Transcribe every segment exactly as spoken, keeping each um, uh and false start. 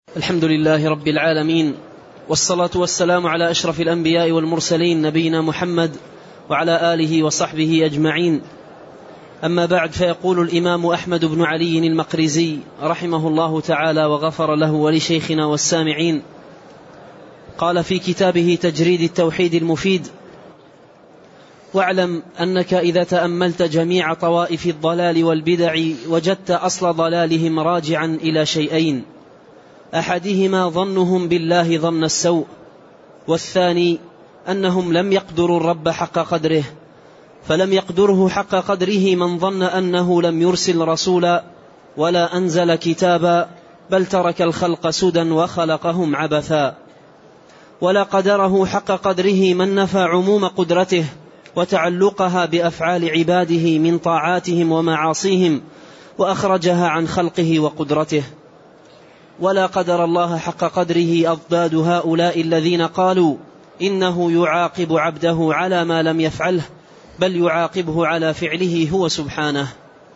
الحمد لله رب العالمين، والصلاة والسلام على أشرف الأنبياء والمرسلين نبينا محمد وعلى آله وصحبه أجمعين. أما بعد، فيقول الإمام أحمد بن علي المقريزي رحمه الله تعالى وغفر له ولشيخنا والسامعين، قال في كتابه تجريد التوحيد المفيد: واعلم أنك إذا تأملت جميع طوائف الضلال والبدع وجدت أصل ضلالهم راجعا إلى شيئين: أحدهما ظنهم بالله ظن السوء، والثاني أنهم لم يقدروا الرب حق قدره، فلم يقدره حق قدره من ظن أنه لم يرسل رسولا ولا أنزل كتابا، بل ترك الخلق سدى وخلقهم عبثا. ولا قدره حق قدره من نفى عموم قدرته وتعلقها بأفعال عباده من طاعاتهم ومعاصيهم وأخرجها عن خلقه وقدرته. ولا قدر الله حق قدره أضداد هؤلاء الذين قالوا إنه يعاقب عبده على ما لم يفعله، بل يعاقبه على فعله هو سبحانه.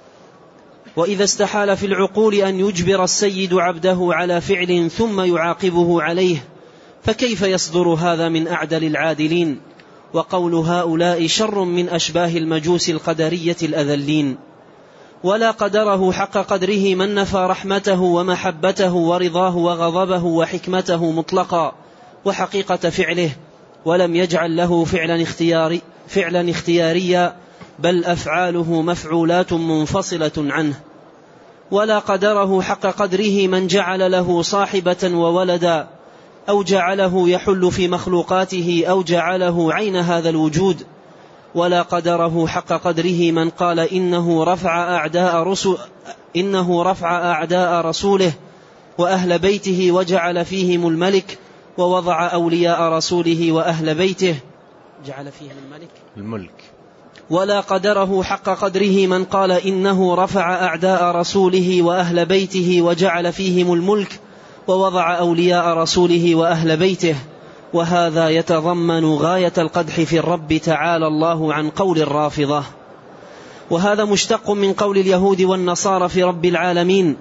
وإذا استحال في العقول أن يجبر السيد عبده على فعل ثم يعاقبه عليه، فكيف يصدر هذا من أعدل العادلين؟ وقول هؤلاء شر من أشباه المجوس القدرية الأذلين. ولا قدره حق قدره من نفى رحمته ومحبته ورضاه وغضبه وحكمته مطلقا وحقيقة فعله، ولم يجعل له فعلا, اختياري فعلا اختياريا، بل أفعاله مفعولات منفصلة عنه. ولا قدره حق قدره من جعل له صاحبة وولدا، أو جعله يحل في مخلوقاته، أو جعله عين هذا الوجود. ولا قدره حق قدره من قال إنه رفع أعداء رسول إنه رفع أعداء رسوله وأهل بيته وجعل فيهم الملك، ووضع أولياء رسوله وأهل بيته جعل فيهم الملك الملك. ولا قدره حق قدره من قال إنه رفع أعداء رسوله وأهل بيته وجعل فيهم الملك، ووضع أولياء رسوله وأهل بيته. وهذا يتضمن غاية القدح في الرب تعالى الله عن قول الرافضة. وهذا مشتق من قول اليهود والنصارى في رب العالمين: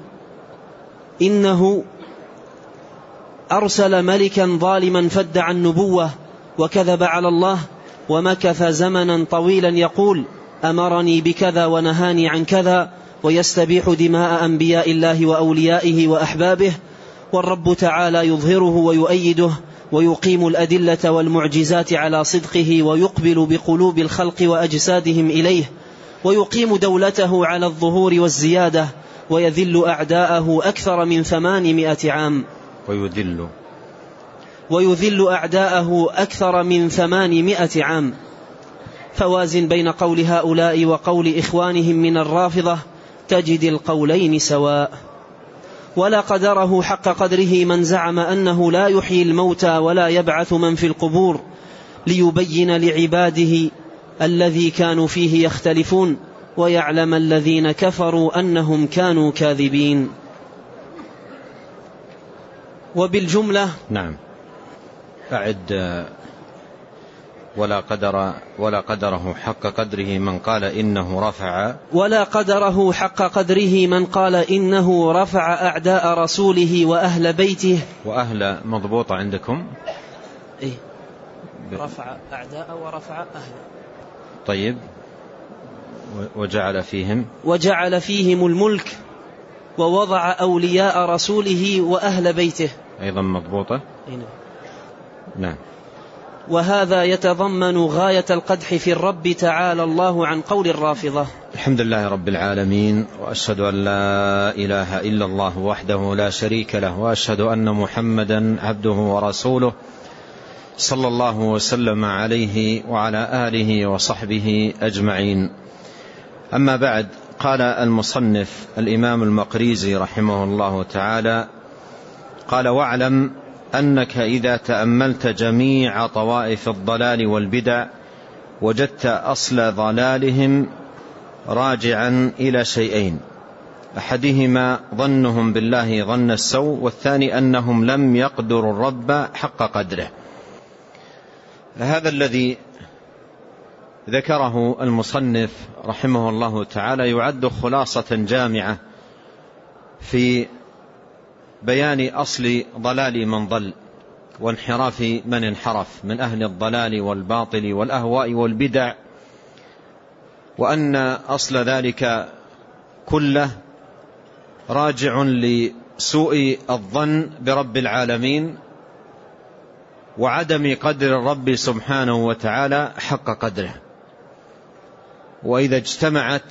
إنه أرسل ملكا ظالما فادعى النبوة وكذب على الله، ومكث زمنا طويلا يقول أمرني بكذا ونهاني عن كذا، ويستبيح دماء أنبياء الله وأوليائه وأحبابه. والرب تعالى يظهره ويؤيده ويقيم الأدلة والمعجزات على صدقه، ويقبل بقلوب الخلق وأجسادهم إليه، ويقيم دولته على الظهور والزيادة، ويذل أعداءه أكثر من ثمانمائة عام ويذل ويذل أعداءه أكثر من ثمانمائة عام. فوازن بين قول هؤلاء وقول إخوانهم من الرافضة، تجد القولين سواء. ولا قدره حق قدره من زعم أنه لا يحيي الموتى ولا يبعث من في القبور، ليبين لعباده الذي كانوا فيه يختلفون، ويعلم الذين كفروا أنهم كانوا كاذبين. وبالجملة نعم. أعد. ولا قدر ولا قدره حق قدره من قال إنه رفع ولا قدره حق قدره من قال إنه رفع أعداء رسوله وأهل بيته. وأهل مضبوطة عندكم؟ إيه؟ رفع أعداء ورفع أهل. طيب. وجعل فيهم وجعل فيهم الملك، ووضع أولياء رسوله وأهل بيته أيضا مضبوطة. إيه؟ نعم. وهذا يتضمن غاية القدح في الرب تعالى الله عن قول الرافضة. الحمد لله رب العالمين، وأشهد أن لا إله إلا الله وحده لا شريك له، وأشهد أن محمدا عبده ورسوله صلى الله وسلم عليه وعلى آله وصحبه أجمعين. أما بعد، قال المصنف الإمام المقريزي رحمه الله تعالى: قال: واعلم أنك إذا تأملت جميع طوائف الضلال والبدع وجدت أصل ضلالهم راجعا إلى شيئين: أحدهما ظنهم بالله ظن السوء، والثاني أنهم لم يقدروا الرب حق قدره. هذا الذي ذكره المصنف رحمه الله تعالى يعد خلاصة جامعة في بيان أصل ضلال من ضل وانحراف من انحرف من أهل الضلال والباطل والأهواء والبدع، وأن أصل ذلك كله راجع لسوء الظن برب العالمين وعدم قدر الرب سبحانه وتعالى حق قدره. وإذا اجتمعت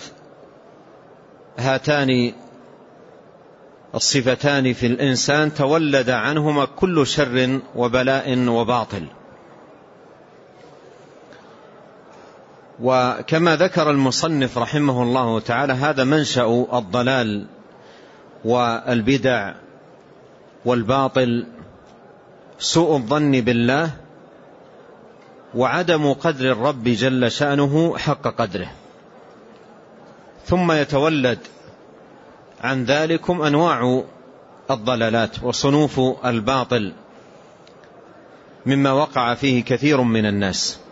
هاتان الصفتان في الإنسان تولد عنهما كل شر وبلاء وباطل. وكما ذكر المصنف رحمه الله تعالى هذا منشأ الضلال والبدع والباطل، سوء الظن بالله وعدم قدر الرب جل شأنه حق قدره. ثم يتولد عن ذلكم أنواع الضلالات وصنوف الباطل مما وقع فيه كثير من الناس.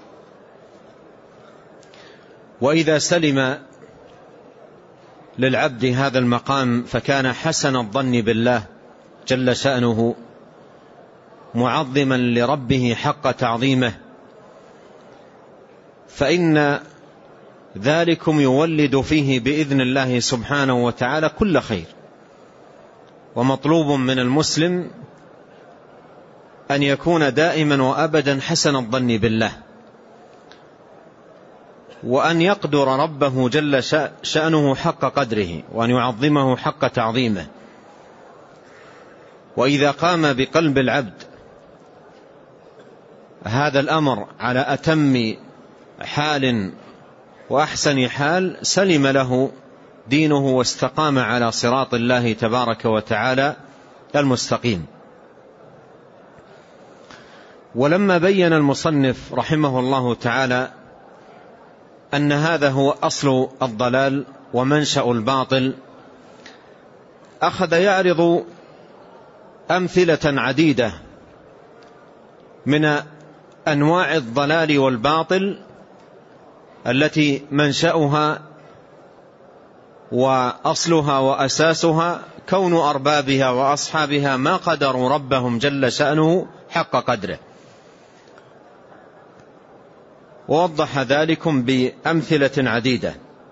وإذا سلم للعبد هذا المقام فكان حسن الظن بالله جل شأنه معظما لربه حق تعظيمه، فإن ذلكم يولد فيه بإذن الله سبحانه وتعالى كل خير. ومطلوب من المسلم أن يكون دائما وأبدا حسن الظن بالله، وأن يقدر ربه جل شأنه حق قدره، وأن يعظمه حق تعظيمه. وإذا قام بقلب العبد هذا الأمر على أتم حال وأحسن حال سلم له دينه واستقام على صراط الله تبارك وتعالى المستقيم. ولما بين المصنف رحمه الله تعالى أن هذا هو أصل الضلال ومنشأ الباطل، أخذ يعرض أمثلة عديدة من أنواع الضلال والباطل التي منشأها وأصلها وأساسها كون أربابها وأصحابها ما قدروا ربهم جل شأنه حق قدره. ووضح ذلكم بأمثلة عديدة،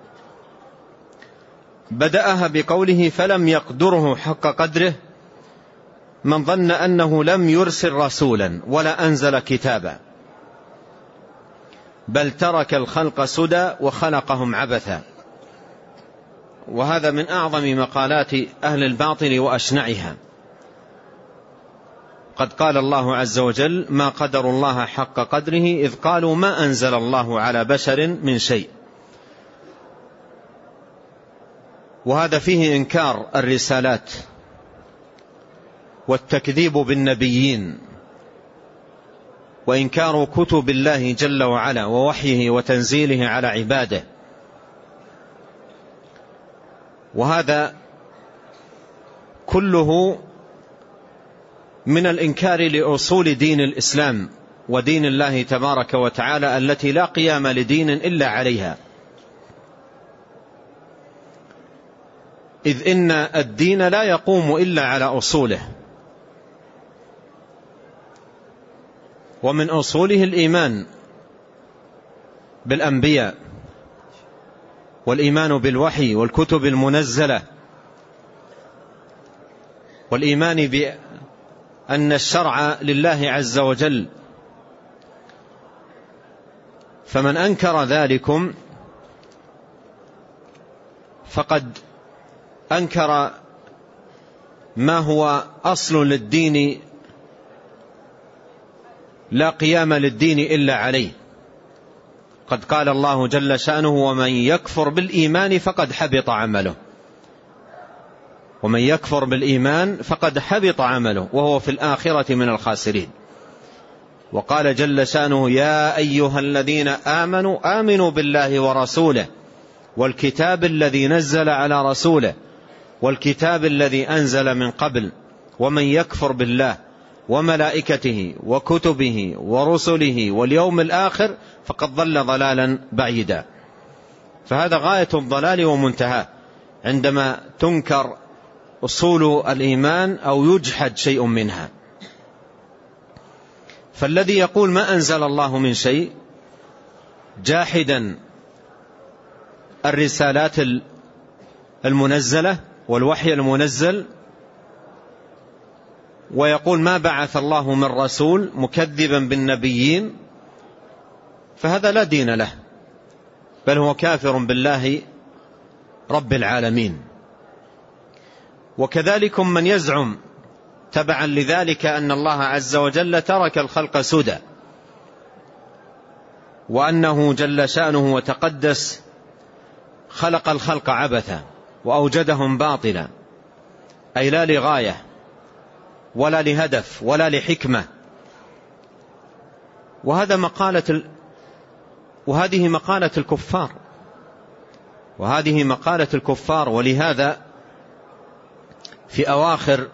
بدأها بقوله فلم يقدره حق قدره من ظن أنه لم يرسل رسولا ولا أنزل كتابا بل ترك الخلق سدى وخلقهم عبثا. وهذا من أعظم مقالات أهل الباطل وأشنعها. قد قال الله عز وجل ما قدروا الله حق قدره إذ قالوا ما أنزل الله على بشر من شيء. وهذا فيه إنكار الرسالات والتكذيب بالنبيين وإنكار كتب الله جل وعلا ووحيه وتنزيله على عباده. وهذا كله من الإنكار لأصول دين الإسلام ودين الله تبارك وتعالى التي لا قيام لدين إلا عليها، إذ إن الدين لا يقوم إلا على أصوله، ومن أصوله الإيمان بالأنبياء والإيمان بالوحي والكتب المنزلة والإيمان بأن الشرع لله عز وجل. فمن أنكر ذلكم فقد أنكر ما هو أصل للدين لا قيام للدين إلا عليه. قد قال الله جل شأنه ومن يكفر بالإيمان فقد حبط عمله، ومن يكفر بالإيمان فقد حبط عمله وهو في الآخرة من الخاسرين. وقال جل شأنه يا أيها الذين آمنوا آمنوا بالله ورسوله والكتاب الذي نزل على رسوله والكتاب الذي أنزل من قبل ومن يكفر بالله وملائكته وكتبه ورسله واليوم الآخر فقد ضل ضلالا بعيدا. فهذا غاية الضلال ومنتهى عندما تنكر أصول الإيمان أو يجحد شيء منها. فالذي يقول ما أنزل الله من شيء جاحدا الرسالات المنزلة والوحي المنزل، ويقول ما بعث الله من رسول، مكذبا بالنبيين، فهذا لا دين له، بل هو كافر بالله رب العالمين. وكذلك من يزعم تبعا لذلك أن الله عز وجل ترك الخلق سدى، وأنه جل شأنه وتقدس خلق الخلق عبثا وأوجدهم باطلا، أي لا لغاية ولا لهدف ولا لحكمة. وهذا مقالة ال... وهذه مقالة الكفار وهذه مقالة الكفار ولهذا في أواخر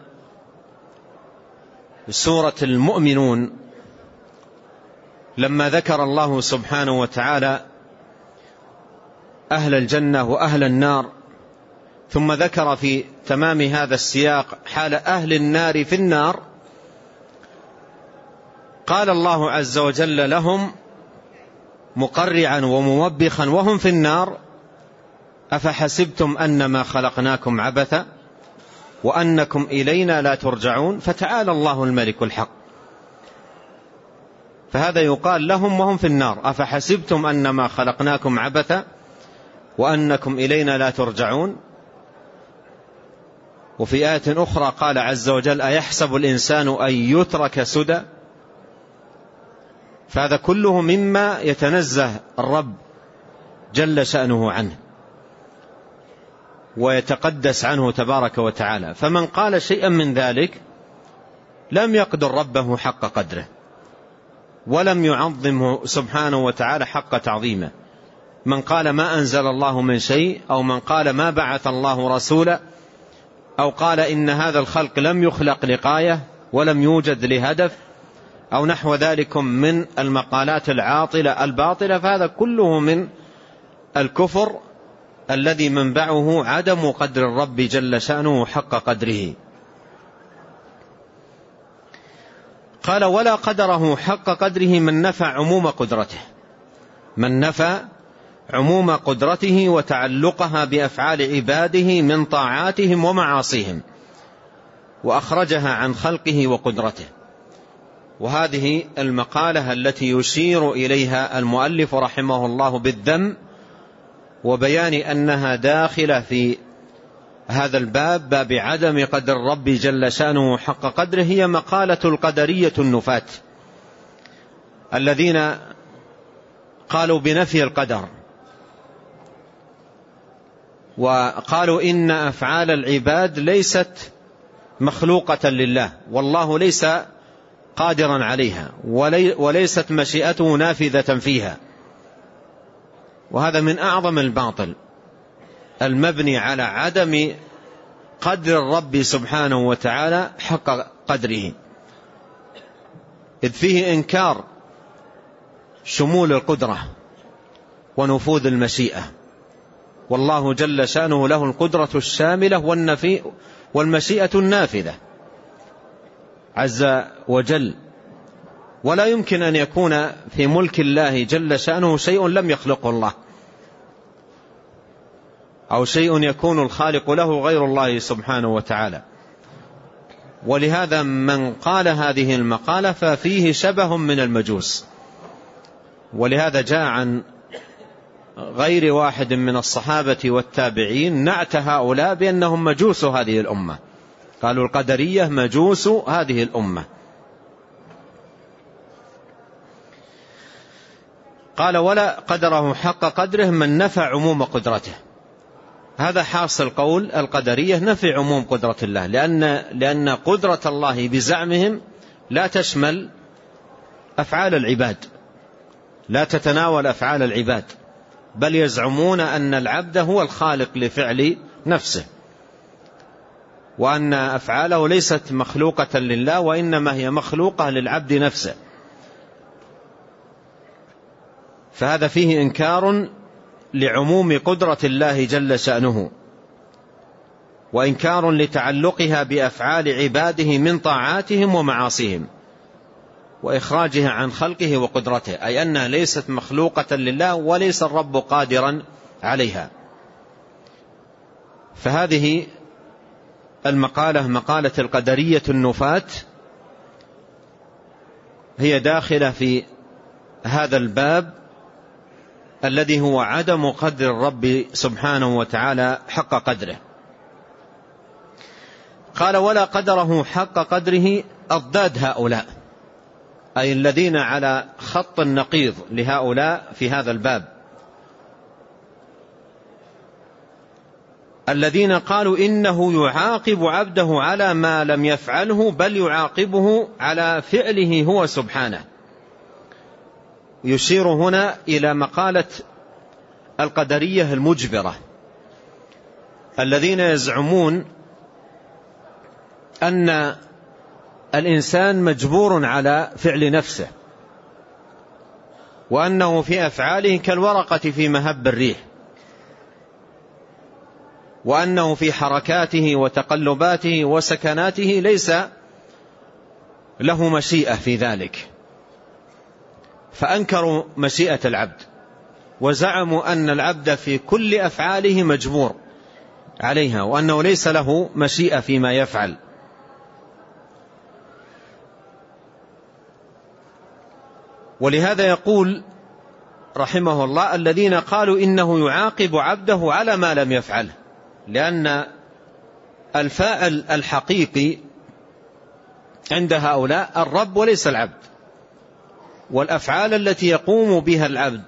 سورة المؤمنون لما ذكر الله سبحانه وتعالى أهل الجنة وأهل النار، ثم ذكر في تمام هذا السياق حال أهل النار في النار، قال الله عز وجل لهم مقرعا وموبخا وهم في النار: أفحسبتم أنما خلقناكم عبثا وأنكم إلينا لا ترجعون فتعالى الله الملك الحق. فهذا يقال لهم وهم في النار: أفحسبتم أنما خلقناكم عبثا وأنكم إلينا لا ترجعون. وفي آية أخرى قال عز وجل: أيحسب الإنسان أن يترك سدى. فهذا كله مما يتنزه الرب جل شأنه عنه ويتقدس عنه تبارك وتعالى. فمن قال شيئا من ذلك لم يقدر ربه حق قدره ولم يعظمه سبحانه وتعالى حق تعظيمه. من قال ما أنزل الله من شيء، أو من قال ما بعث الله رسولا، أو قال إن هذا الخلق لم يخلق لغاية ولم يوجد لهدف، أو نحو ذلك من المقالات العاطلة الباطلة، فهذا كله من الكفر الذي منبعه عدم قدر الرب جل شأنه حق قدره. قال: ولا قدره حق قدره من نفى عموم قدرته من نفى عموم قدرته وتعلقها بأفعال عباده من طاعاتهم ومعاصيهم، وأخرجها عن خلقه وقدرته. وهذه المقالة التي يشير إليها المؤلف رحمه الله بالذم وبيان أنها داخلة في هذا الباب، باب عدم قدر الرب جل شأنه حق قدره، هي مقالة القدرية النفاة الذين قالوا بنفي القدر، وقالوا إن أفعال العباد ليست مخلوقة لله، والله ليس قادرا عليها، وليست مشيئته نافذة فيها. وهذا من أعظم الباطل المبني على عدم قدر الرب سبحانه وتعالى حق قدره، إذ فيه إنكار شمول القدرة ونفوذ المشيئة، والله جل شأنه له القدرة الشاملة والنفي والمشيئة النافذة عز وجل. ولا يمكن أن يكون في ملك الله جل شأنه شيء لم يخلقه الله، أو شيء يكون الخالق له غير الله سبحانه وتعالى. ولهذا من قال هذه المقالة ففيه شبه من المجوس. ولهذا جاء عن غير واحد من الصحابة والتابعين نعت هؤلاء بأنهم مجوس هذه الأمة، قالوا القدرية مجوس هذه الأمة. قال: ولا قدره حق قدره من نفى عموم قدرته. هذا حاصل قول القدرية، نفي عموم قدرة الله، لأن, لأن قدرة الله بزعمهم لا تشمل أفعال العباد، لا تتناول أفعال العباد، بل يزعمون أن العبد هو الخالق لفعل نفسه، وأن أفعاله ليست مخلوقة لله، وإنما هي مخلوقة للعبد نفسه. فهذا فيه إنكار لعموم قدرة الله جل شأنه. وإنكار لتعلقها بأفعال عباده من طاعاتهم ومعاصيهم، وإخراجها عن خلقه وقدرته، أي أنها ليست مخلوقة لله وليس الرب قادرا عليها. فهذه المقالة مقالة القدرية النفاة هي داخلة في هذا الباب الذي هو عدم قدر الرب سبحانه وتعالى حق قدره. قال ولا قدره حق قدره أضداد هؤلاء، أي الذين على خط النقيض لهؤلاء في هذا الباب، الذين قالوا إنه يعاقب عبده على ما لم يفعله، بل يعاقبه على فعله هو سبحانه. يشير هنا إلى مقالة القدرية المجبرة، الذين يزعمون أن الإنسان مجبور على فعل نفسه، وأنه في أفعاله كالورقة في مهب الريح، وأنه في حركاته وتقلباته وسكناته ليس له مشيئة في ذلك. فأنكروا مشيئة العبد، وزعموا أن العبد في كل أفعاله مجبور عليها، وأنه ليس له مشيئة فيما يفعل. ولهذا يقول رحمه الله الذين قالوا إنه يعاقب عبده على ما لم يفعله، لأن الفاعل الحقيقي عند هؤلاء الرب وليس العبد، والأفعال التي يقوم بها العبد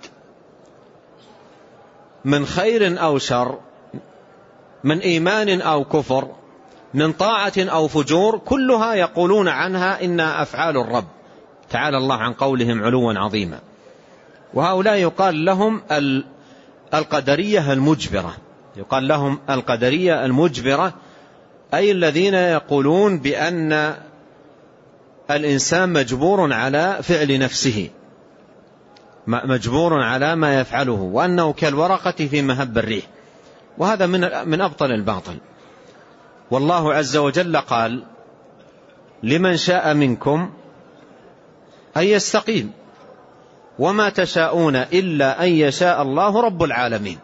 من خير أو شر، من إيمان أو كفر، من طاعة أو فجور، كلها يقولون عنها إنها أفعال الرب تعالى الله عن قولهم علوا عظيما. وهؤلاء يقال لهم القدرية المجبرة، يقال لهم القدرية المجبرة، أي الذين يقولون بأن الإنسان مجبور على فعل نفسه، مجبور على ما يفعله، وأنه كالورقة في مهب الريح. وهذا من من أبطل الباطل. والله عز وجل قال لمن شاء منكم أن يستقيم وما تشاءون إلا أن يشاء الله رب العالمين.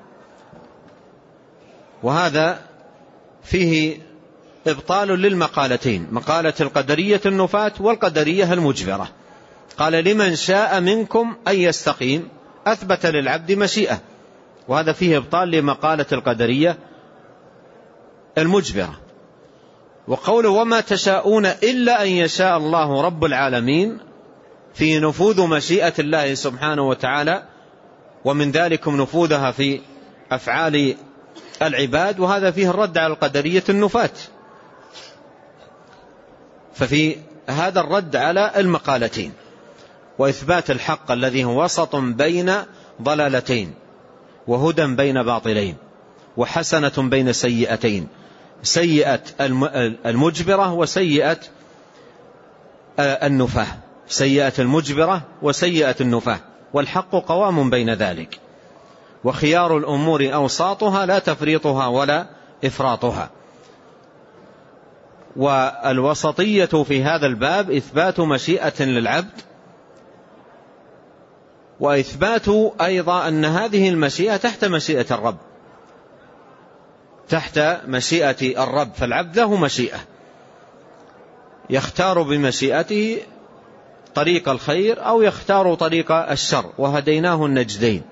وهذا فيه إبطال للمقالتين، مقالة القدرية النفاة والقدرية المجبرة. قال لمن شاء منكم أن يستقيم، أثبت للعبد مشيئة، وهذا فيه إبطال لمقالة القدرية المجبرة. وقوله وما تشاءون إلا أن يشاء الله رب العالمين في نفوذ مشيئة الله سبحانه وتعالى، ومن ذلكم نفوذها في أفعال العباد، وهذا فيه الرد على القدرية النفاة. ففي هذا الرد على المقالتين وإثبات الحق الذي هو وسط بين ضلالتين، وهدى بين باطلين، وحسنة بين سيئتين، سيئة المجبرة وسيئة النفاة، سيئة المجبرة وسيئة النفاة، والحق قوام بين ذلك. وخيار الأمور أوساطها لا تفريطها ولا إفراطها. والوسطية في هذا الباب إثبات مشيئة للعبد، وإثبات أيضا أن هذه المشيئة تحت مشيئة الرب، تحت مشيئة الرب. فالعبد له مشيئة يختار بمشيئته طريق الخير أو يختار طريق الشر، وهديناه النجدين.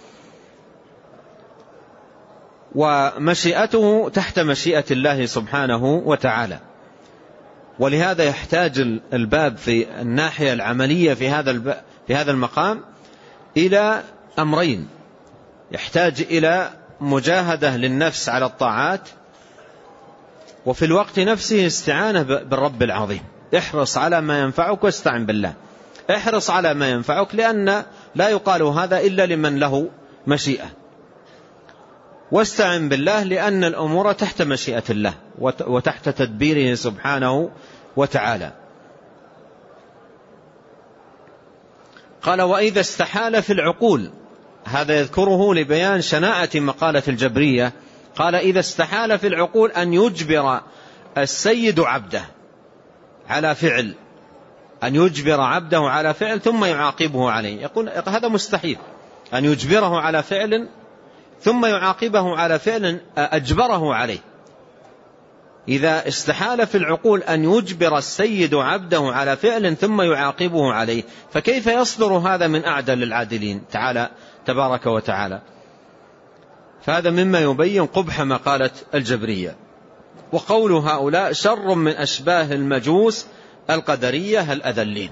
ومشيئته تحت مشيئة الله سبحانه وتعالى. ولهذا يحتاج الباب في الناحية العملية في هذا في هذا المقام إلى أمرين: يحتاج إلى مجاهدة للنفس على الطاعات، وفي الوقت نفسه استعانة بالرب العظيم. احرص على ما ينفعك واستعن بالله. احرص على ما ينفعك، لأن لا يقال هذا إلا لمن له مشيئة. واستعن بالله لأن الأمور تحت مشيئة الله وتحت تدبيره سبحانه وتعالى. قال وإذا استحال في العقول، هذا يذكره لبيان شناعة مقالة الجبرية قال إذا استحال في العقول أن يجبر السيد عبده على فعل، أن يجبر عبده على فعل ثم يعاقبه عليه، يقول هذا مستحيل، أن يجبره على فعل ثم يعاقبه على فعل أجبره عليه. إذا استحال في العقول أن يجبر السيد عبده على فعل ثم يعاقبه عليه، فكيف يصدر هذا من أعدل العادلين تعالى تبارك وتعالى؟ فهذا مما يبين قبح مقالة الجبرية. وقول هؤلاء شر من أشباه المجوس القدرية الأذلين.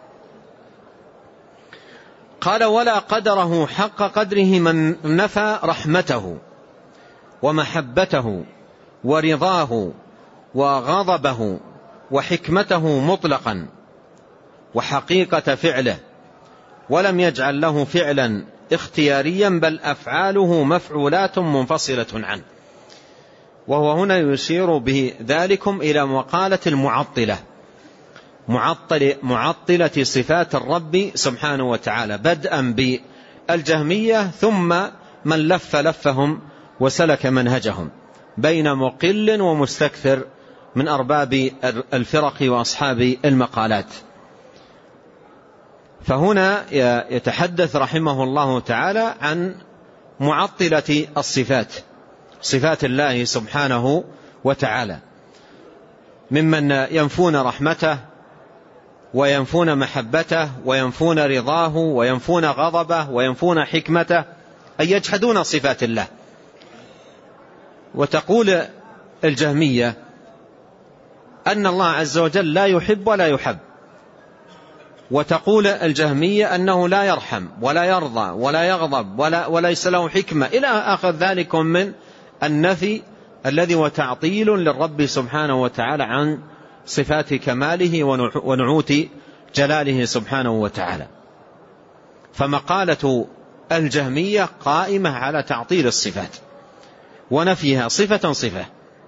قال ولا قدره حق قدره من نفى رحمته ومحبته ورضاه وغضبه وحكمته مطلقا وحقيقة فعله، ولم يجعل له فعلا اختياريا بل أفعاله مفعولات منفصلة عنه. وهو هنا يشير بذلكم إلى مقالة المعطلة، معطل معطلة صفات الرب سبحانه وتعالى، بدءا بالجهمية ثم من لف لفهم وسلك منهجهم بين مقل ومستكثر من أرباب الفرق وأصحاب المقالات. فهنا يتحدث رحمه الله تعالى عن معطلة الصفات، صفات الله سبحانه وتعالى، ممن ينفون رحمته وينفون محبته وينفون رضاه وينفون غضبه وينفون حكمته، أي يجحدون صفات الله. وتقول الجهمية أن الله عز وجل لا يحب ولا يحب، وتقول الجهمية أنه لا يرحم ولا يرضى ولا يغضب ولا وليس له حكمة إلى آخر ذلك من النفي الذي وتعطيل للرب سبحانه وتعالى عن صفات كماله ونعوت جلاله سبحانه وتعالى. فمقالة الجهمية قائمة على تعطيل الصفات ونفيها صفة صفة.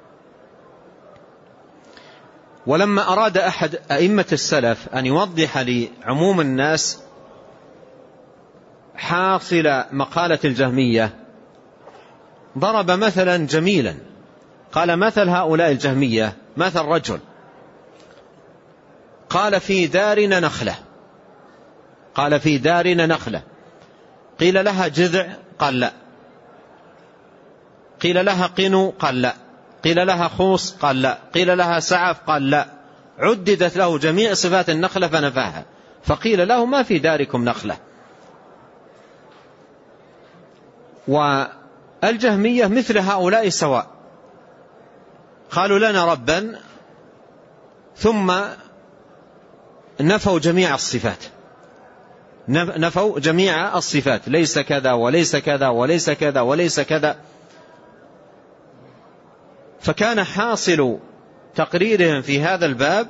ولما أراد أحد أئمة السلف أن يوضح لعموم الناس حاصل مقالة الجهمية ضرب مثلا جميلا، قال مثل هؤلاء الجهمية مثل رجل قال في دارنا نخلة، قال في دارنا نخلة، قيل لها جذع قال لا، قيل لها قنو قال لا، قيل لها خوص قال لا، قيل لها سعف قال لا، عددت له جميع صفات النخلة فنفاها، فقيل له ما في داركم نخلة. والجهمية مثل هؤلاء سواء، قالوا لنا ربا ثم نفوا جميع الصفات، نفوا جميع الصفات، ليس كذا وليس كذا وليس كذا وليس كذا. فكان حاصل تقريرهم في هذا الباب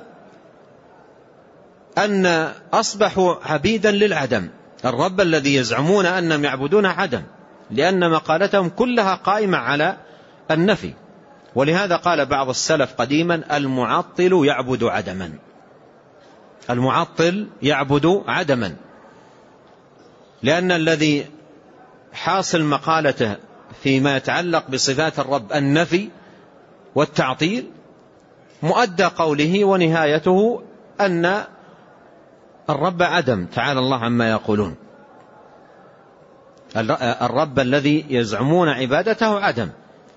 أن أصبحوا عبيدا للعدم، الرب الذي يزعمون أنهم يعبدون عدم، لأن مقالتهم كلها قائمة على النفي. ولهذا قال بعض السلف قديما المعطل يعبد عدما، المعطل يعبد عدما، لأن الذي حاصل مقالته فيما يتعلق بصفات الرب النفي والتعطيل مؤدى قوله ونهايته أن الرب عدم، تعالى الله عما يقولون، الرب الذي يزعمون عبادته عدم.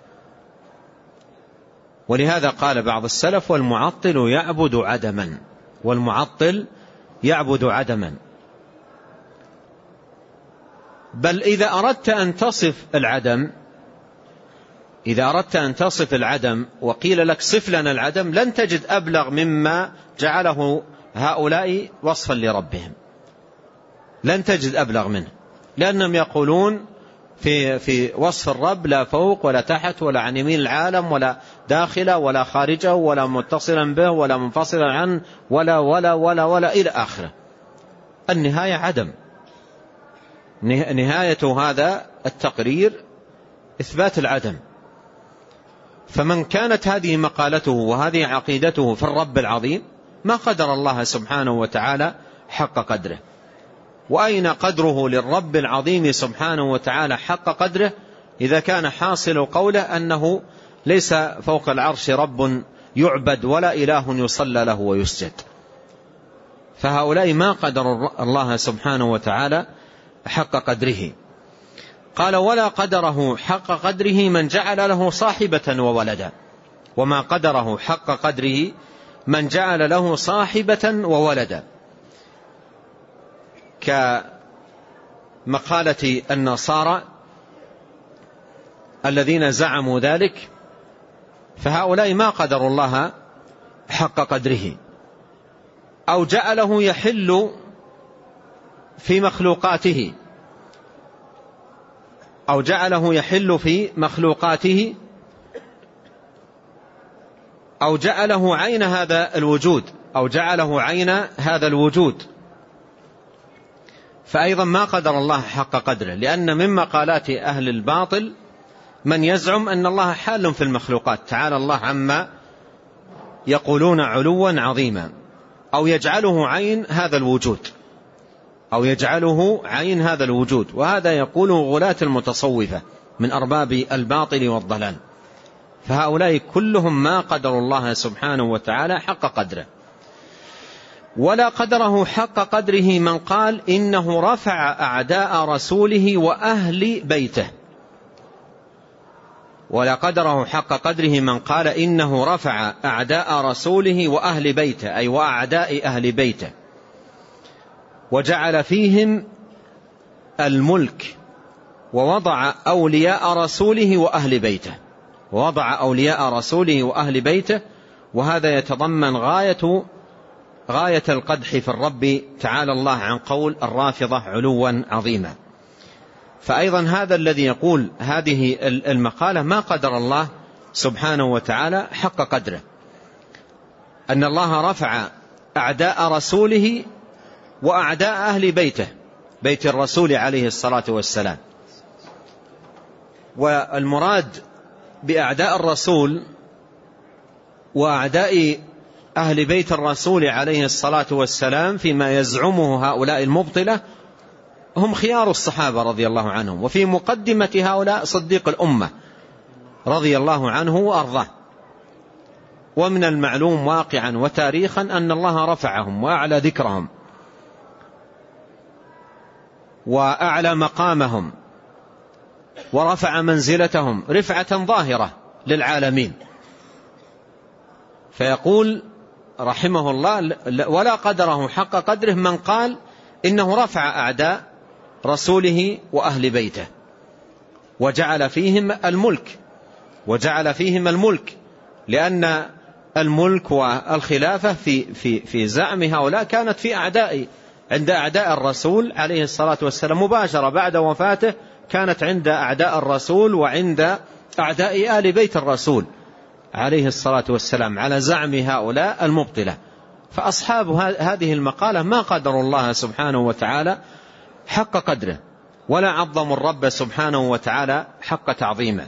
ولهذا قال بعض السلف والمعطل يعبد عدما، والمعطل يعبد عدما. بل إذا أردت أن تصف العدم، إذا أردت أن تصف العدم وقيل لك صف لنا العدم، لن تجد أبلغ مما جعله هؤلاء وصفا لربهم، لن تجد أبلغ منه، لأنهم يقولون في, في وصف الرب لا فوق ولا تحت ولا عن يمين العالم ولا داخله ولا خارجه ولا متصلا به ولا منفصلا عنه ولا ولا ولا ولا إلى آخره. النهاية عدم، نهاية هذا التقرير إثبات العدم. فمن كانت هذه مقالته وهذه عقيدته في الرب العظيم ما قدر الله سبحانه وتعالى حق قدره. وأين قدره للرب العظيم سبحانه وتعالى حق قدره إذا كان حاصل قوله أنه ليس فوق العرش رب يعبد ولا إله يصلى له ويسجد. فهؤلاء ما قدروا الله سبحانه وتعالى حق قدره. قال ولا قدره حق قدره من جعل له صاحبة وولدا. وما قدره حق قدره من جعل له صاحبة وولدا، كمقالة النصارى الذين زعموا ذلك، فهؤلاء ما قدروا الله حق قدره. أو جعله يحل في مخلوقاته أو جعله يحل في مخلوقاته أو جعله عين هذا الوجود أو جعله عين هذا الوجود، فأيضا ما قدر الله حق قدره. لأن من مقالات أهل الباطل من يزعم أن الله حال في المخلوقات، تعالى الله عما يقولون علوا عظيما، أو يجعله عين هذا الوجود أو يجعله عين هذا الوجود. وهذا يقوله غلاة المتصوفة من أرباب الباطل والضلال. فهؤلاء كلهم ما قدروا الله سبحانه وتعالى حق قدره. ولا قدره حق قدره من قال إنه رفع أعداء رسوله وأهل بيته. ولا قدره حق قدره من قال إنه رفع أعداء رسوله وأهل بيته، أي وأعداء أهل بيته، وجعل فيهم الملك، ووضع أولياء رسوله وأهل بيته ووضع أولياء رسوله وأهل بيته. وهذا يتضمن غاية غاية القدح في الرب تعالى الله عن قول الرافضة علوا عظيما. فأيضا هذا الذي يقول هذه المقالة ما قدر الله سبحانه وتعالى حق قدره، أن الله رفع أعداء رسوله وأعداء أهل بيته، بيت الرسول عليه الصلاة والسلام. والمراد بأعداء الرسول وأعداء أهل بيت الرسول عليه الصلاة والسلام فيما يزعمه هؤلاء المبطلة هم خيار الصحابة رضي الله عنهم، وفي مقدمة هؤلاء صديق الأمة رضي الله عنه وأرضاه. ومن المعلوم واقعا وتاريخا أن الله رفعهم وأعلى ذكرهم وأعلى مقامهم ورفع منزلتهم رفعة ظاهرة للعالمين. فيقول رحمه الله ولا قدره حق قدره من قال إنه رفع أعداء رسوله وأهل بيته وجعل فيهم الملك وجعل فيهم الملك لأن الملك والخلافة في, في, في زعم هؤلاء كانت في أعداء عند أعداء الرسول عليه الصلاة والسلام مباشرة بعد وفاته، كانت عند أعداء الرسول وعند أعداء آل بيت الرسول عليه الصلاة والسلام على زعم هؤلاء المبطلة. فأصحاب هذه المقالة ما قدروا الله سبحانه وتعالى حق قدره ولا عظموا الرب سبحانه وتعالى حق تعظيمه.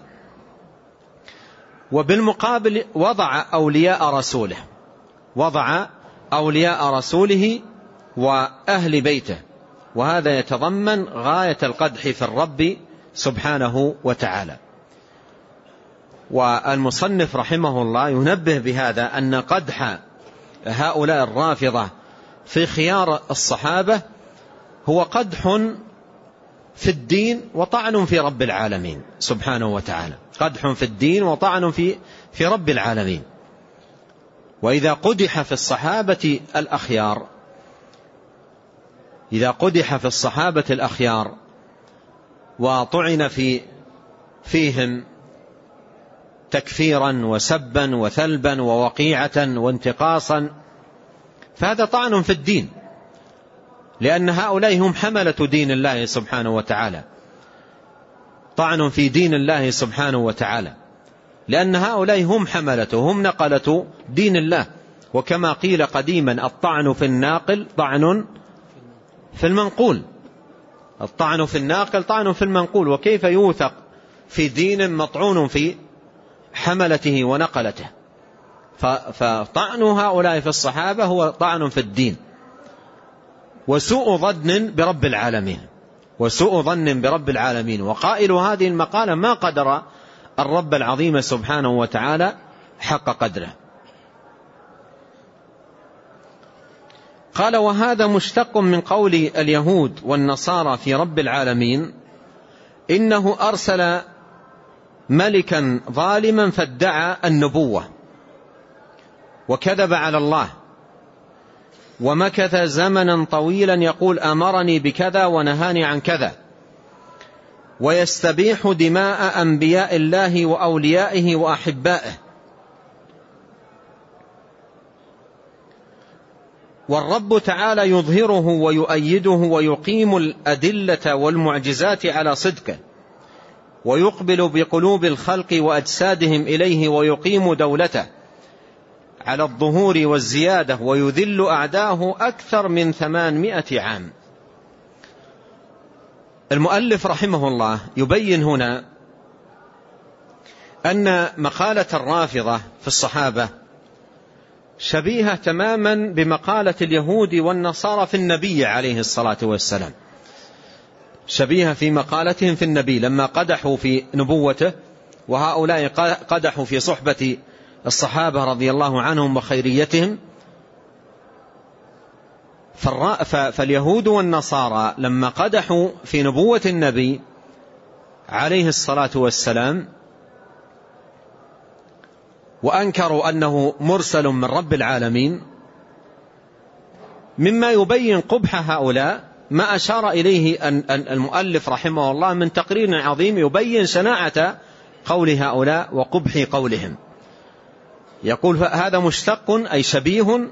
وبالمقابل وضع أولياء رسوله وضع أولياء رسوله وأهل بيته، وهذا يتضمن غاية القدح في الرب سبحانه وتعالى. والمصنف رحمه الله ينبه بهذا أن قدح هؤلاء الرافضة في خيار الصحابة هو قدح في الدين وطعن في رب العالمين سبحانه وتعالى، قدح في الدين وطعن في في رب العالمين. وإذا قدح في الصحابة الأخيار إذا قدح في الصحابة الأخيار وطعن في فيهم تكفيرا وسبا وثلبا ووقيعة وانتقاصا، فهذا طعن في الدين، لأن هؤلاء هم حملة دين الله سبحانه وتعالى، طعن في دين الله سبحانه وتعالى، لأن هؤلاء هم حملته هم نقلة دين الله. وكما قيل قديما الطعن في الناقل طعن في المنقول، الطعن في الناقل طعن في المنقول، وكيف يوثق في دين مطعون في حملته ونقلته؟ فطعن هؤلاء في الصحابة هو طعن في الدين وسوء ظن برب العالمين وسوء ظن برب العالمين. وقائل هذه المقالة ما قدر الرب العظيم سبحانه وتعالى حق قدره. قال: وهذا مشتق من قول اليهود والنصارى في رب العالمين: إنه أرسل ملكا ظالما فادعى النبوة وكذب على الله، ومكث زمنا طويلا يقول أمرني بكذا ونهاني عن كذا، ويستبيح دماء أنبياء الله وأوليائه وأحبائه. والرب تعالى يظهره ويؤيده ويقيم الأدلة والمعجزات على صدقه، ويقبل بقلوب الخلق وأجسادهم إليه، ويقيم دولته على الظهور والزيادة، ويذل أعداءه أكثر من ثمانمائة عام. المؤلف رحمه الله يبين هنا أن مقالة الرافضة في الصحابة شبيهة تماما بمقالة اليهود والنصارى في النبي عليه الصلاة والسلام، شبيهة في مقالتهم في النبي لما قدحوا في نبوته، وهؤلاء قدحوا في صحبة الصحابة رضي الله عنهم وخيريتهم. فاليهود والنصارى لما قدحوا في نبوة النبي عليه الصلاة والسلام وأنكروا أنه مرسل من رب العالمين، مما يبين قبح هؤلاء ما أشار إليه أن المؤلف رحمه الله من تقرير عظيم يبين شناعة قول هؤلاء وقبح قولهم. يقول: هذا مشتق أي شبيه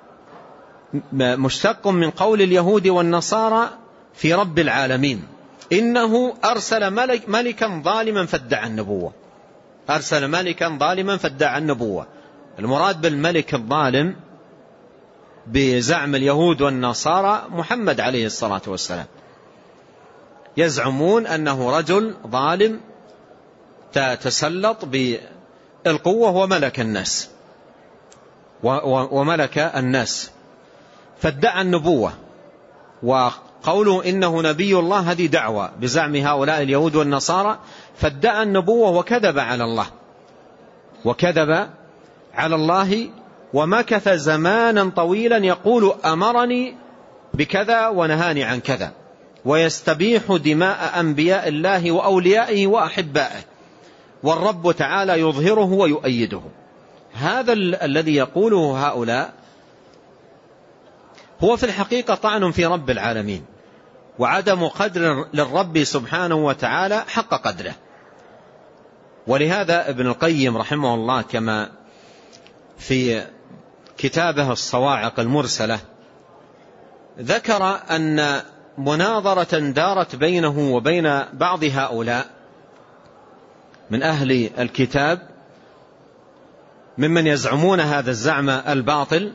مشتق من قول اليهود والنصارى في رب العالمين: إنه أرسل ملك ملكا ظالما فادعى النبوة. أرسل ملكا ظالما فادعى النبوة. المراد بالملك الظالم بزعم اليهود والنصارى محمد عليه الصلاة والسلام. يزعمون أنه رجل ظالم تسلط بالقوة وملك الناس وملك الناس فادعى النبوة. وقوله إنه نبي الله هذه دعوة بزعم هؤلاء اليهود والنصارى، فادعى النبوة وكذب على الله وكذب على الله ومكث زمانا طويلا يقول أمرني بكذا ونهاني عن كذا، ويستبيح دماء أنبياء الله وأوليائه وأحبائه، والرب تعالى يظهره ويؤيده. هذا الذي يقوله هؤلاء هو في الحقيقة طعن في رب العالمين وعدم قدر للرب سبحانه وتعالى حق قدره. ولهذا ابن القيم رحمه الله كما في كتابه الصواعق المرسلة ذكر أن مناظرة دارت بينه وبين بعض هؤلاء من أهل الكتاب ممن يزعمون هذا الزعم الباطل،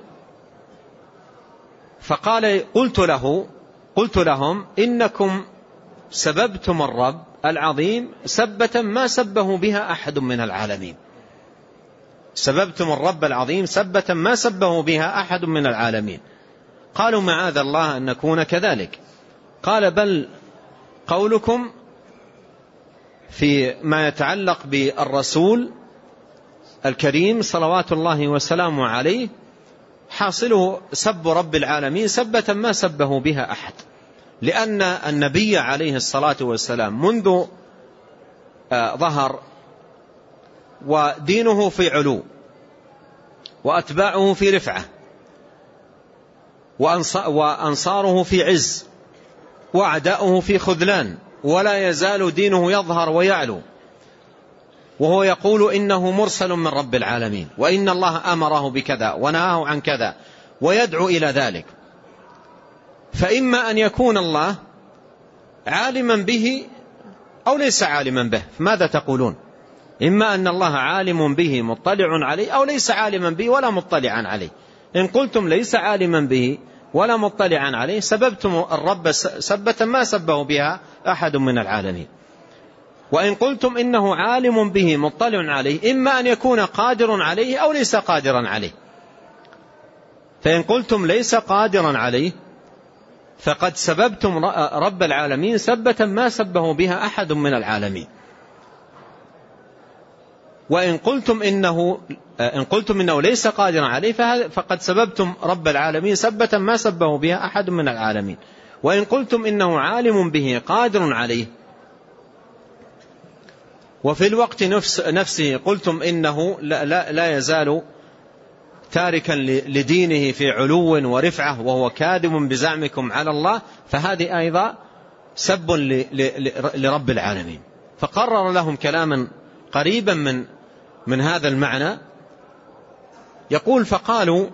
فقال: قلت له قلت لهم إنكم سببتم الرب العظيم سبة ما سبه بها أحد من العالمين. سببتم الرب العظيم سبة ما سبه بها أحد من العالمين. قالوا: معاذ الله أن نكون كذلك. قال: بل قولكم في ما يتعلق بالرسول الكريم صلوات الله وسلامه عليه حاصله سب رب العالمين سبة ما سبه بها أحد، لأن النبي عليه الصلاة والسلام منذ ظهر ودينه في علو وأتباعه في رفعة وأنصاره في عز وأعداؤه في خذلان، ولا يزال دينه يظهر ويعلو، وهو يقول إنه مرسل من رب العالمين وإن الله أمره بكذا ونهاه عن كذا ويدعو إلى ذلك. فإما أن يكون الله عالما به أو ليس عالما به. ماذا تقولون؟ إما أن الله عالم به مطلع عليه أو ليس عالما به ولا مطلعا عليه. إن قلتم ليس عالما به ولا مطلعا عليه سببتم الرب سبة ما سبه بها أحد من العالمين. وإن قلتم إنه عالم به مطلع عليه إما أن يكون قادر عليه أو ليس قادرا عليه. فإن قلتم ليس قادرا عليه فقد سببتم رب العالمين سبة ما سبه بها أحد من العالمين. وإن قلتم إنه, إن قلتم إنه ليس قادرا عليه فقد سببتم رب العالمين سبة ما سبه بها أحد من العالمين. وإن قلتم إنه عالم به قادر عليه وفي الوقت نفس نفسه قلتم إنه لا, لا, لا يزال تاركا لدينه في علو ورفعة وهو كاذب بزعمكم على الله، فهذه أيضا سب لرب العالمين. فقرر لهم كلاما قريبا من من هذا المعنى، يقول: فقالوا: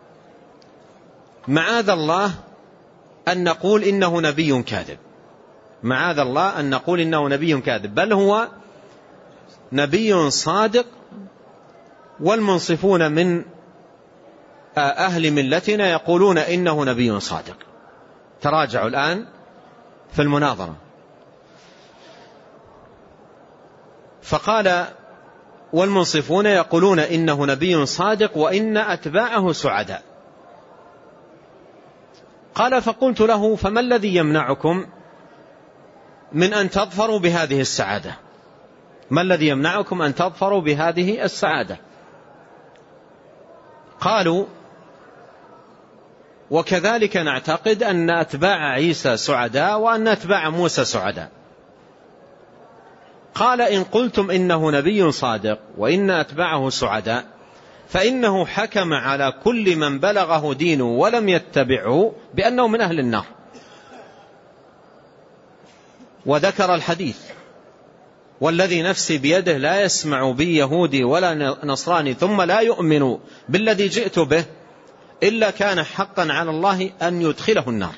معاذ الله أن نقول إنه نبي كاذب، معاذ الله أن نقول إنه نبي كاذب، بل هو نبي صادق، والمنصفون من أهل ملتنا يقولون إنه نبي صادق. تراجعوا الآن في المناظرة. فقال: والمنصفون يقولون إنه نبي صادق وإن أتباعه سعداء. قال: فقلت له: فما الذي يمنعكم من أن تظفروا بهذه السعادة؟ ما الذي يمنعكم أن تظفروا بهذه السعادة؟ قالوا: وكذلك نعتقد أن أتباع عيسى سعداء وأن أتباع موسى سعداء. قال: إن قلتم إنه نبي صادق وإن أتباعه سعداء فإنه حكم على كل من بلغه دينه ولم يتبعه بأنه من أهل النار. وذكر الحديث: والذي نفسي بيده لا يسمع بي يهودي ولا نصراني ثم لا يؤمن بالذي جئت به إلا كان حقا على الله أن يدخله النار.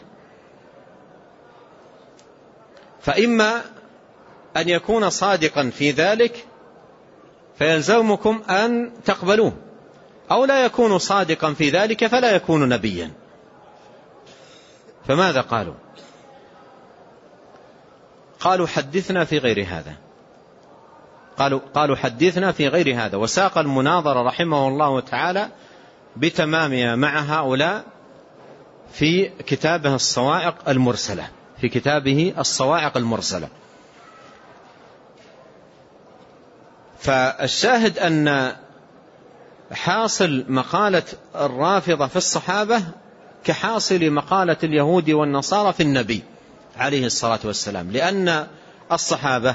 فإما أن يكون صادقا في ذلك فيلزمكم أن تقبلوه، أو لا يكون صادقا في ذلك فلا يكون نبيا. فماذا قالوا؟ قالوا: حدثنا في غير هذا. قالوا, قالوا حدثنا في غير هذا. وساق المناظرة رحمه الله تعالى بتمامها مع هؤلاء في كتابه الصواعق المرسلة في كتابه الصواعق المرسلة. فالشاهد أن حاصل مقالة الرافضة في الصحابة كحاصل مقالة اليهود والنصارى في النبي عليه الصلاة والسلام، لأن الصحابة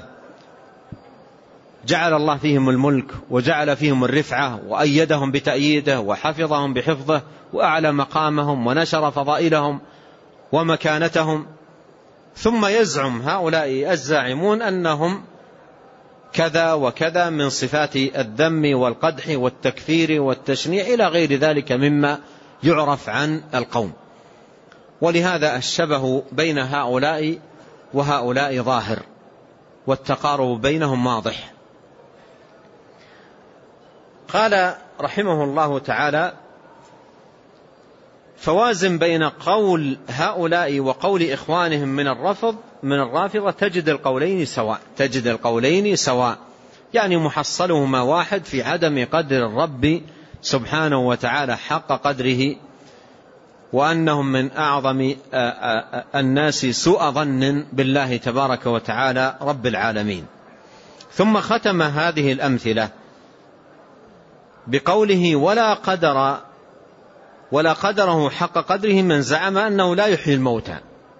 جعل الله فيهم الملك وجعل فيهم الرفعة وأيدهم بتأييده وحفظهم بحفظه وأعلى مقامهم ونشر فضائلهم ومكانتهم. ثم يزعم هؤلاء الزاعمون أنهم كذا وكذا من صفات الذم والقدح والتكفير والتشنيع إلى غير ذلك مما يعرف عن القوم. ولهذا الشبه بين هؤلاء وهؤلاء ظاهر، والتقارب بينهم واضح. قال رحمه الله تعالى: فوازن بين قول هؤلاء وقول إخوانهم من الرفض من الرافضة تجد القولين سواء تجد القولين سواء يعني محصلهما واحد في عدم قدر الرب سبحانه وتعالى حق قدره، وأنهم من أعظم الناس سوء ظن بالله تبارك وتعالى رب العالمين. ثم ختم هذه الأمثلة بقوله: ولا قدر ولا قدره حق قدره من زعم أنه لا يحيي الموتى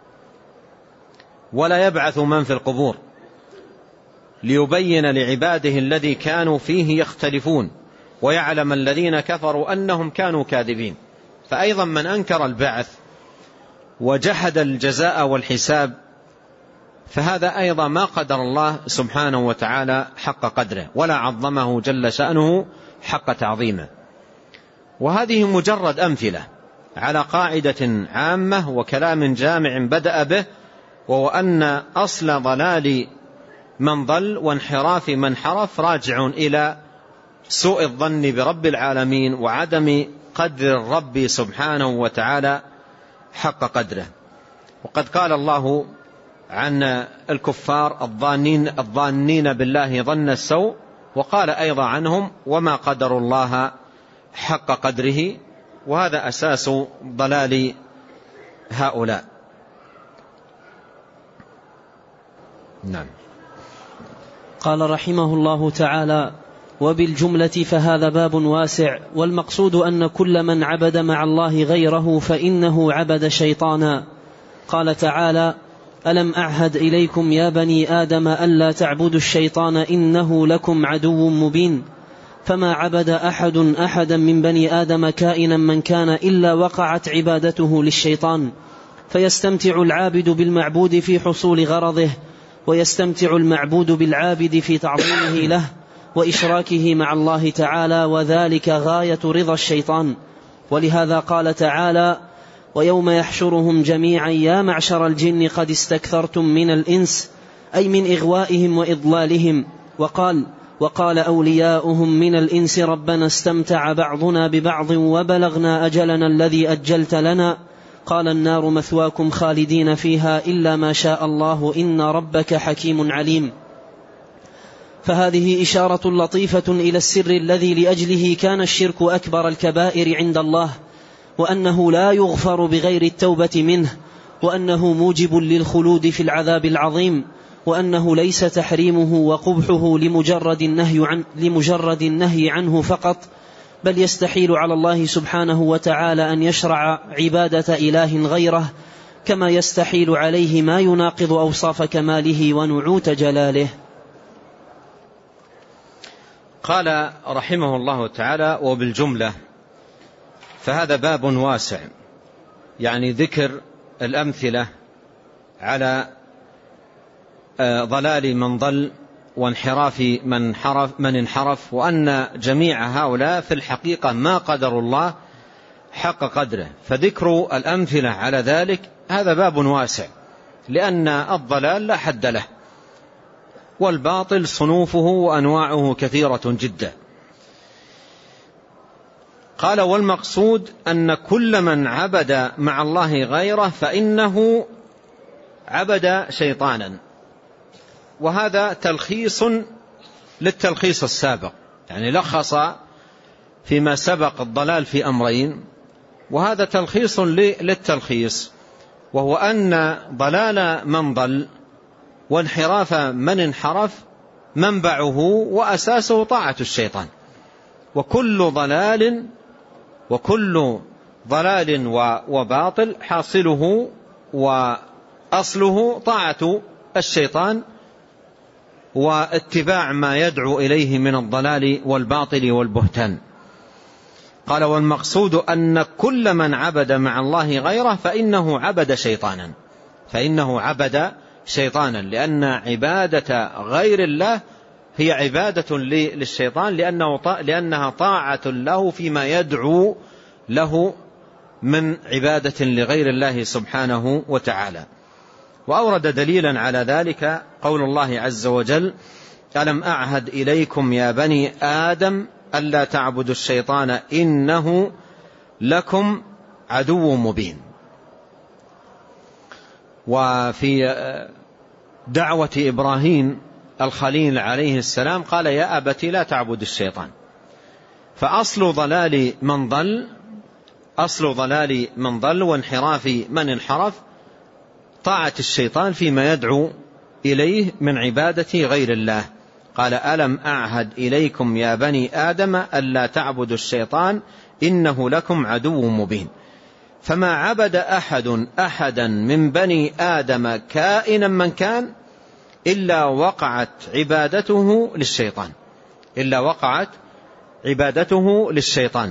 ولا يبعث من في القبور، ليبين لعباده الذي كانوا فيه يختلفون ويعلم الذين كفروا أنهم كانوا كاذبين. فأيضا من أنكر البعث وجحد الجزاء والحساب فهذا أيضا ما قدر الله سبحانه وتعالى حق قدره ولا عظمه جل شأنه حق تعظيمه. وهذه مجرد أمثلة على قاعدة عامة وكلام جامع بدأ به، وهو أن أصل ضلال من ضل وانحراف من حرف راجع إلى سوء الظن برب العالمين وعدم قدر الرب سبحانه وتعالى حق قدره. وقد قال الله عن الكفار الظانين, الظانين بالله ظن السوء، وقال أيضا عنهم: وما قدر الله حق قدره. وهذا أساس ضلال هؤلاء. نعم. قال رحمه الله تعالى: وبالجملة فهذا باب واسع، والمقصود أن كل من عبد مع الله غيره فإنه عبد شيطانا. قال تعالى: ألم أعهد إليكم يا بني آدم ألا تعبدوا الشيطان إنه لكم عدو مبين. فما عبد أحد أحدا من بني آدم كائنا من كان إلا وقعت عبادته للشيطان، فيستمتع العابد بالمعبود في حصول غرضه، ويستمتع المعبود بالعابد في تعظيمه له وإشراكه مع الله تعالى، وذلك غاية رضا الشيطان. ولهذا قال تعالى: ويوم يحشرهم جميعا يا معشر الجن قد استكثرتم من الإنس، أي من إغوائهم وإضلالهم. وقال وقال أولياؤهم من الإنس ربنا استمتع بعضنا ببعض وبلغنا أجلنا الذي أجلت لنا، قال النار مثواكم خالدين فيها إلا ما شاء الله إن ربك حكيم عليم. فهذه إشارة لطيفة إلى السر الذي لأجله كان الشرك أكبر الكبائر عند الله، وأنه لا يغفر بغير التوبة منه، وأنه موجب للخلود في العذاب العظيم، وأنه ليس تحريمه وقبحه لمجرد النهي, عن لمجرد النهي عنه فقط، بل يستحيل على الله سبحانه وتعالى أن يشرع عبادة إله غيره، كما يستحيل عليه ما يناقض أوصاف كماله ونعوت جلاله. قال رحمه الله تعالى: وبالجملة فهذا باب واسع، يعني ذكر الأمثلة على ضلال من ضل وانحراف من انحرف, من انحرف وأن جميع هؤلاء في الحقيقة ما قدر الله حق قدره. فذكر الأمثلة على ذلك هذا باب واسع، لأن الضلال لا حد له، والباطل صنوفه وأنواعه كثيرة جدا. قال: والمقصود أن كل من عبد مع الله غيره فإنه عبد شيطانا. وهذا تلخيص للتلخيص السابق، يعني لخص فيما سبق الضلال في أمرين، وهذا تلخيص للتلخيص، وهو أن ضلال من ضل وانحراف من انحرف منبعه وأساسه طاعة الشيطان، وكل ضلال وكل ضلال وباطل حاصله وأصله طاعة الشيطان واتباع ما يدعو إليه من الضلال والباطل والبهتان. قال: والمقصود أن كل من عبد مع الله غيره فإنه عبد شيطانا، فإنه عبد شيطانا، لأن عبادة غير الله هي عبادة للشيطان، لأنه لأنها طاعة له فيما يدعو له من عبادة لغير الله سبحانه وتعالى. وأورد دليلا على ذلك قول الله عز وجل: ألم أعهد إليكم يا بني آدم ألا تعبدوا الشيطان إنه لكم عدو مبين. وفي دعوة إبراهيم الخليل عليه السلام قال: يا أبت لا تعبد الشيطان. فأصل ضلال من ضل أصل ضلال من ضل وانحراف من انحرف طاعة الشيطان فيما يدعو إليه من عبادة غير الله. قال: ألم أعهد إليكم يا بني آدم ألا تعبدوا الشيطان إنه لكم عدو مبين. فما عبد أحد أحدا من بني آدم كائنا من كان إلا وقعت عبادته للشيطان إلا وقعت عبادته للشيطان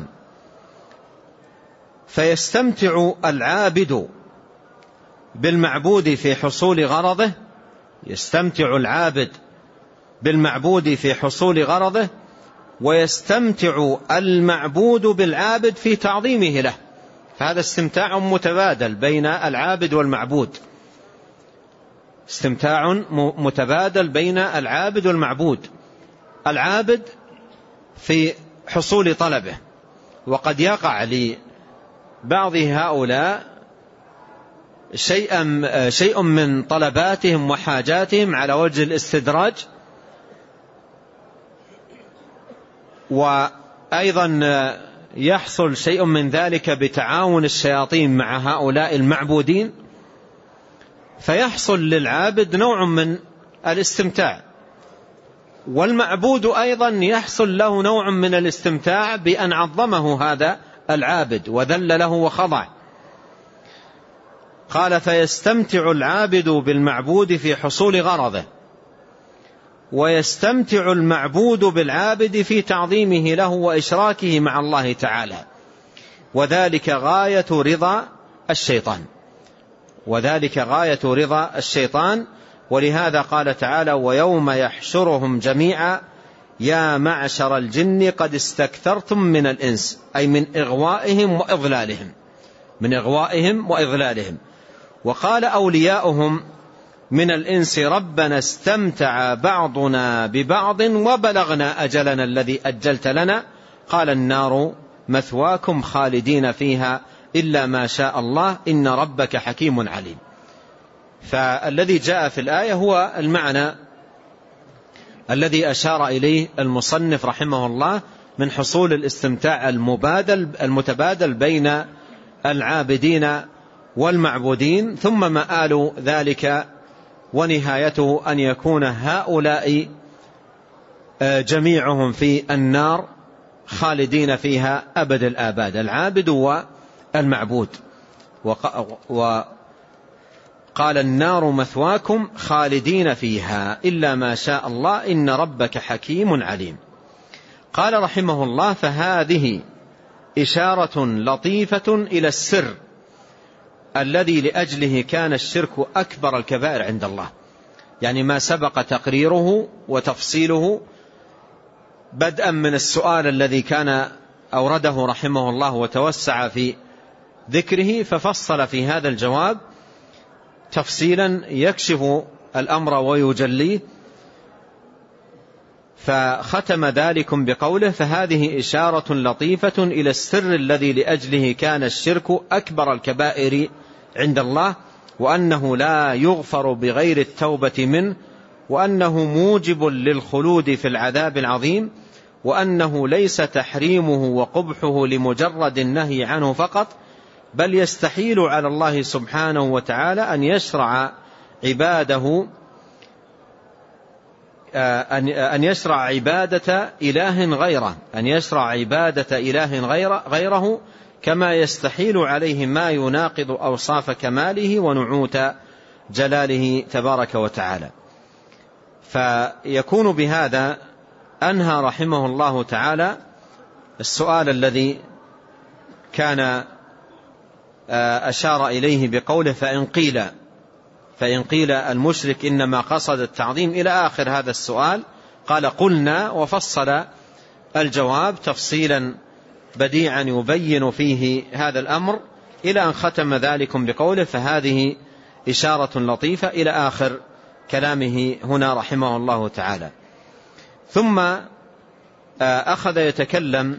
فيستمتع العابد بالمعبود في حصول غرضه يستمتع العابد بالمعبود في حصول غرضه ويستمتع المعبود بالعابد في تعظيمه له. فهذا استمتاع متبادل بين العابد والمعبود استمتاع متبادل بين العابد والمعبود. العابد في حصول طلبه، وقد يقع لبعض هؤلاء شيئا شيء من طلباتهم وحاجاتهم على وجه الاستدراج، وأيضا يحصل شيء من ذلك بتعاون الشياطين مع هؤلاء المعبودين، فيحصل للعابد نوع من الاستمتاع. والمعبود أيضا يحصل له نوع من الاستمتاع بأن عظمه هذا العابد وذل له وخضع. قال فيستمتع العابد بالمعبود في حصول غرضه، ويستمتع المعبود بالعابد في تعظيمه له وإشراكه مع الله تعالى، وذلك غاية رضا الشيطان وذلك غاية رضا الشيطان ولهذا قال تعالى ويوم يحشرهم جميعا يا معشر الجن قد استكثرتم من الإنس، أي من إغوائهم وإضلالهم من إغوائهم وإضلالهم. وقال أولياؤهم من الإنس ربنا استمتع بعضنا ببعض وبلغنا أجلنا الذي أجلت لنا، قال النار مثواكم خالدين فيها إلا ما شاء الله إن ربك حكيم عليم. فالذي جاء في الآية هو المعنى الذي أشار إليه المصنف رحمه الله من حصول الاستمتاع المبادل المتبادل بين العابدين والمعبودين، ثم مآل ذلك ونهايته أن يكون هؤلاء جميعهم في النار خالدين فيها أبد الآباد، العابد والمعبود. وقال النار مثواكم خالدين فيها إلا ما شاء الله إن ربك حكيم عليم. قال رحمه الله فهذه إشارة لطيفة إلى السر الذي لأجله كان الشرك أكبر الكبائر عند الله، يعني ما سبق تقريره وتفصيله بدءا من السؤال الذي كان أورده رحمه الله وتوسع في ذكره، ففصل في هذا الجواب تفصيلا يكشف الأمر ويجليه، فختم ذلكم بقوله فهذه إشارة لطيفة إلى السر الذي لأجله كان الشرك أكبر الكبائر عند الله، وأنه لا يغفر بغير التوبة منه، وأنه موجب للخلود في العذاب العظيم، وأنه ليس تحريمه وقبحه لمجرد النهي عنه فقط، بل يستحيل على الله سبحانه وتعالى أن يشرع عباده أن يشرع عبادة إله غيره أن يشرع عبادة إله غيره كما يستحيل عليه ما يناقض أوصاف كماله ونعوت جلاله تبارك وتعالى. فيكون بهذا أنهى رحمه الله تعالى السؤال الذي كان أشار إليه بقوله فإن قيل فإن قيل المشرك إنما قصد التعظيم إلى آخر هذا السؤال، قال قلنا، وفصل الجواب تفصيلا بديعا يبين فيه هذا الأمر إلى أن ختم ذلكم بقوله فهذه إشارة لطيفة إلى آخر كلامه هنا رحمه الله تعالى. ثم أخذ يتكلم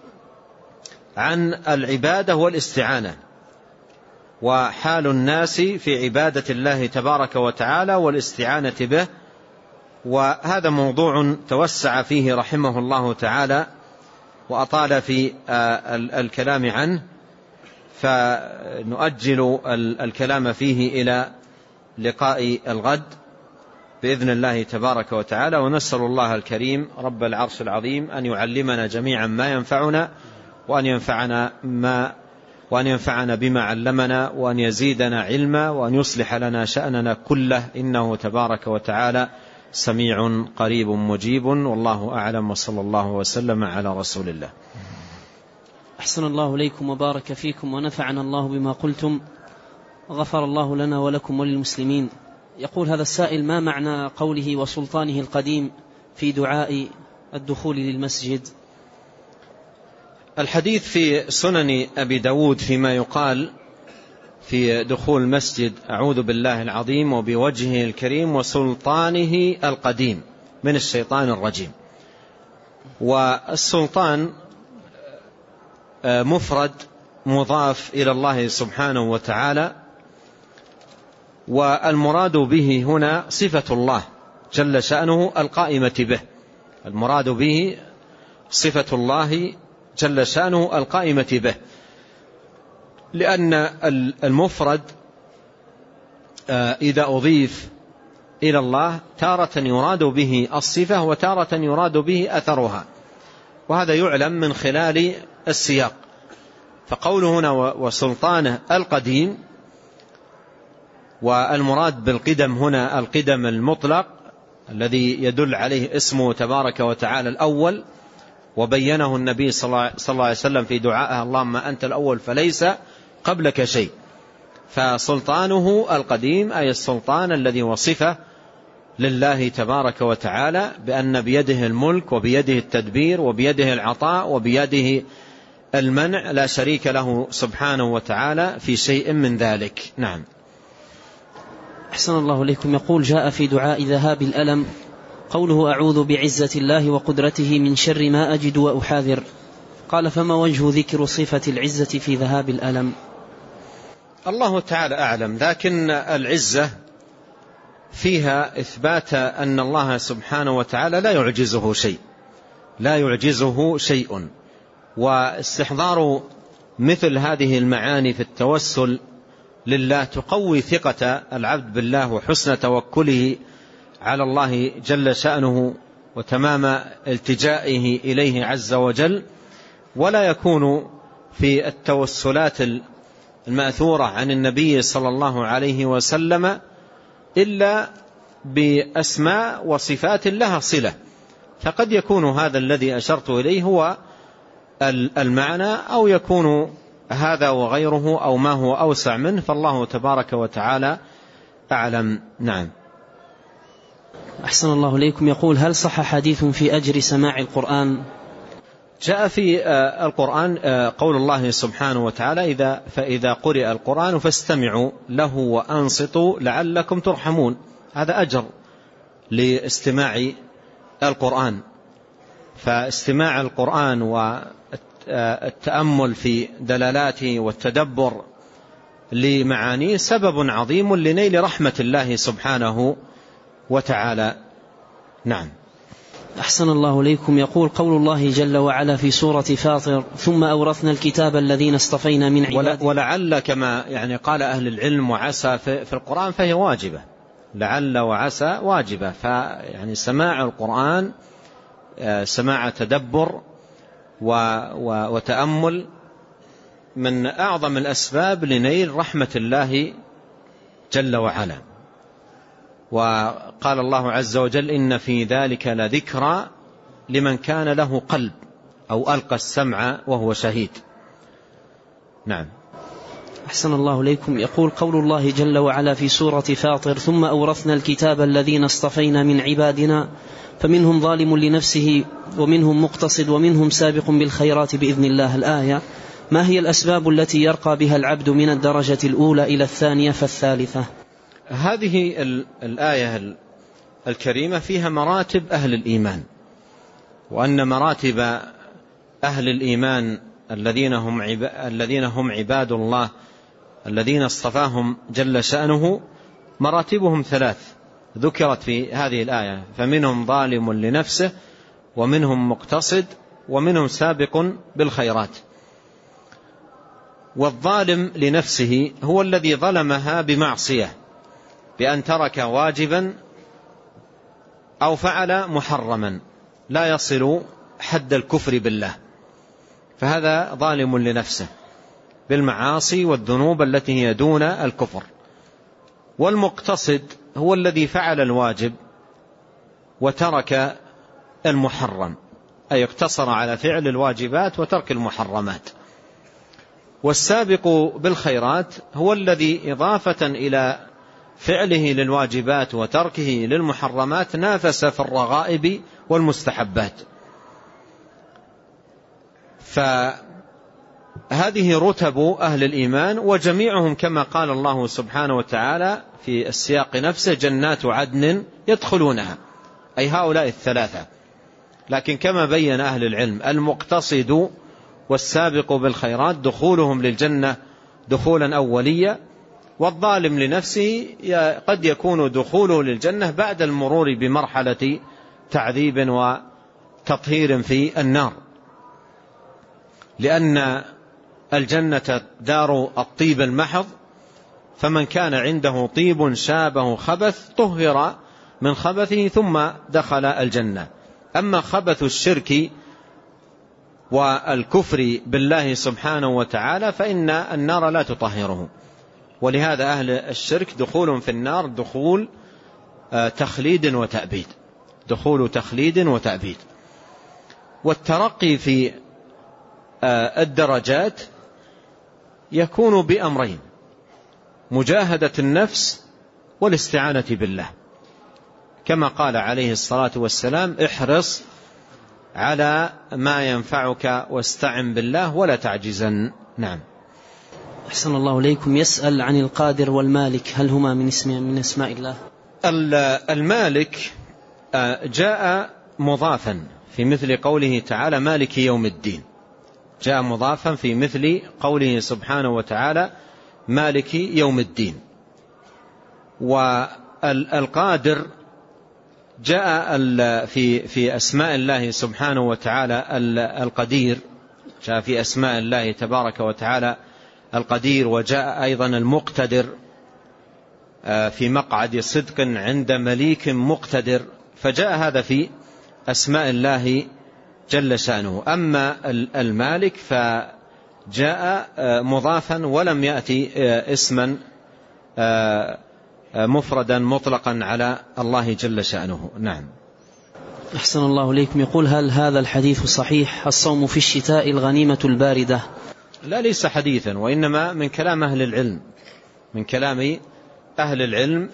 عن العبادة والاستعانة وحال الناس في عبادة الله تبارك وتعالى والاستعانة به، وهذا موضوع توسع فيه رحمه الله تعالى وأطال في الكلام عنه، فنؤجل الكلام فيه إلى لقاء الغد بإذن الله تبارك وتعالى، ونسأل الله الكريم رب العرش العظيم أن يعلمنا جميعا ما ينفعنا وأن ينفعنا ما وأن ينفعنا بما علمنا وأن يزيدنا علما وأن يصلح لنا شأننا كله، إنه تبارك وتعالى سميع قريب مجيب، والله أعلم، وصلى الله وسلم على رسول الله. أحسن الله إليكم وبارك فيكم ونفعنا الله بما قلتم، غفر الله لنا ولكم وللمسلمين. يقول هذا السائل ما معنى قوله وسلطانه القديم في دعاء الدخول للمسجد؟ الحديث في سنن أبي داود فيما يقال في دخول المسجد أعوذ بالله العظيم وبوجهه الكريم وسلطانه القديم من الشيطان الرجيم. والسلطان مفرد مضاف إلى الله سبحانه وتعالى، والمراد به هنا صفة الله جل شأنه القائمة به، المراد به صفة الله جل شأنه القائمة به، لأن المفرد إذا أضيف إلى الله تارة يراد به الصفة وتارة يراد به أثرها، وهذا يعلم من خلال السياق. فقوله هنا وسلطانه القديم، والمراد بالقدم هنا القدم المطلق الذي يدل عليه اسمه تبارك وتعالى الأول، وبينه النبي صلى الله عليه وسلم في دعائه اللهم أنت الأول فليس قبلك شيء. فسلطانه القديم أي السلطان الذي وصفه لله تبارك وتعالى بأن بيده الملك وبيده التدبير وبيده العطاء وبيده المنع، لا شريك له سبحانه وتعالى في شيء من ذلك. نعم. أحسن الله إليكم. يقول جاء في دعاء ذهاب الألم قوله أعوذ بعزة الله وقدرته من شر ما أجد وأحاذر، قال فما وجه ذكر صفة العزة في ذهاب الألم؟ الله تعالى أعلم، لكن العزة فيها إثبات أن الله سبحانه وتعالى لا يعجزه شيء، لا يعجزه شيء، واستحضار مثل هذه المعاني في التوسل لله تقوي ثقة العبد بالله وحسن توكله على الله جل شأنه وتمام التجائه إليه عز وجل. ولا يكون في التوسلات المأثورة عن النبي صلى الله عليه وسلم إلا بأسماء وصفات لها صلة، فقد يكون هذا الذي أشرت إليه هو المعنى، أو يكون هذا وغيره أو ما هو أوسع منه، فالله تبارك وتعالى أعلم. نعم. أحسن الله إليكم. يقول هل صح حديث في أجر سماع القرآن؟ جاء في القرآن قول الله سبحانه وتعالى إذا فإذا قرئ القرآن فاستمعوا له وأنصتوا لعلكم ترحمون. هذا أجر لاستماع القرآن، فاستماع القرآن والتأمل في دلالاته والتدبر لمعانيه سبب عظيم لنيل رحمة الله سبحانه وتعالى. نعم. أحسن الله إليكم. يقول قول الله جل وعلا في سورة فاطر ثم أورثنا الكتاب الذين اصطفينا من عبادنا، ولعل كما يعني قال أهل العلم وعسى في القرآن فهي واجبة، لعل وعسى واجبة، فيعني سماع القرآن سماع تدبر وتأمل من أعظم الأسباب لنيل رحمة الله جل وعلا. وقال الله عز وجل إن في ذلك لذكرى لمن كان له قلب أو ألقى السمع وهو شهيد. نعم. أحسن الله إليكم. يقول قول الله جل وعلا في سورة فاطر ثم أورثنا الكتاب الذين اصطفينا من عبادنا فمنهم ظالم لنفسه ومنهم مقتصد ومنهم سابق بالخيرات بإذن الله. الآية ما هي الأسباب التي يرقى بها العبد من الدرجة الأولى إلى الثانية فالثالثة؟ هذه الآية الكريمة فيها مراتب أهل الإيمان، وأن مراتب أهل الإيمان الذين هم الذين هم عباد الله الذين اصطفاهم جل شأنه مراتبهم ثلاث ذكرت في هذه الآية، فمنهم ظالم لنفسه ومنهم مقتصد ومنهم سابق بالخيرات. والظالم لنفسه هو الذي ظلمها بمعصية، بأن ترك واجبا أو فعل محرما لا يصل حد الكفر بالله، فهذا ظالم لنفسه بالمعاصي والذنوب التي هي دون الكفر. والمقتصد هو الذي فعل الواجب وترك المحرم، أي اقتصر على فعل الواجبات وترك المحرمات. والسابق بالخيرات هو الذي إضافة إلى فعله للواجبات وتركه للمحرمات نافس في الرغائب والمستحبات. فهذه رتب أهل الإيمان، وجميعهم كما قال الله سبحانه وتعالى في السياق نفسه جنات عدن يدخلونها، أي هؤلاء الثلاثة. لكن كما بين أهل العلم المقتصد والسابق بالخيرات دخولهم للجنة دخولا أوليا، والظالم لنفسه قد يكون دخوله للجنة بعد المرور بمرحلة تعذيب وتطهير في النار، لأن الجنة دار الطيب المحض، فمن كان عنده طيب شابه خبث طهر من خبثه ثم دخل الجنة. أما خبث الشرك والكفر بالله سبحانه وتعالى فإن النار لا تطهره، ولهذا أهل الشرك دخول في النار دخول تخليد وتأبيد، دخول تخليد وتأبيد. والترقي في الدرجات يكون بأمرين: مجاهدة النفس والاستعانة بالله، كما قال عليه الصلاة والسلام: احرص على ما ينفعك واستعن بالله ولا تعجزن. نعم. أحسن الله إليكم. يسأل عن القادر والمالك، هل هما من اسم من اسماء الله؟ المالك جاء مضافا في مثل قوله تعالى مالك يوم الدين، جاء مضافا في مثل قوله سبحانه وتعالى مالك يوم الدين. والقادر جاء في في أسماء الله سبحانه وتعالى القدير، جاء في أسماء الله تبارك وتعالى القدير، وجاء أيضا المقتدر في مقعد صدق عند مليك مقتدر، فجاء هذا في أسماء الله جل شأنه. أما المالك فجاء مضافا ولم يأتي اسما مفردا مطلقا على الله جل شأنه. نعم. أحسن الله إليكم. يقول: هل هذا الحديث صحيح؟ الصوم في الشتاء الغنيمة الباردة. لا، ليس حديثا، وإنما من كلام أهل العلم، من كلام أهل العلم.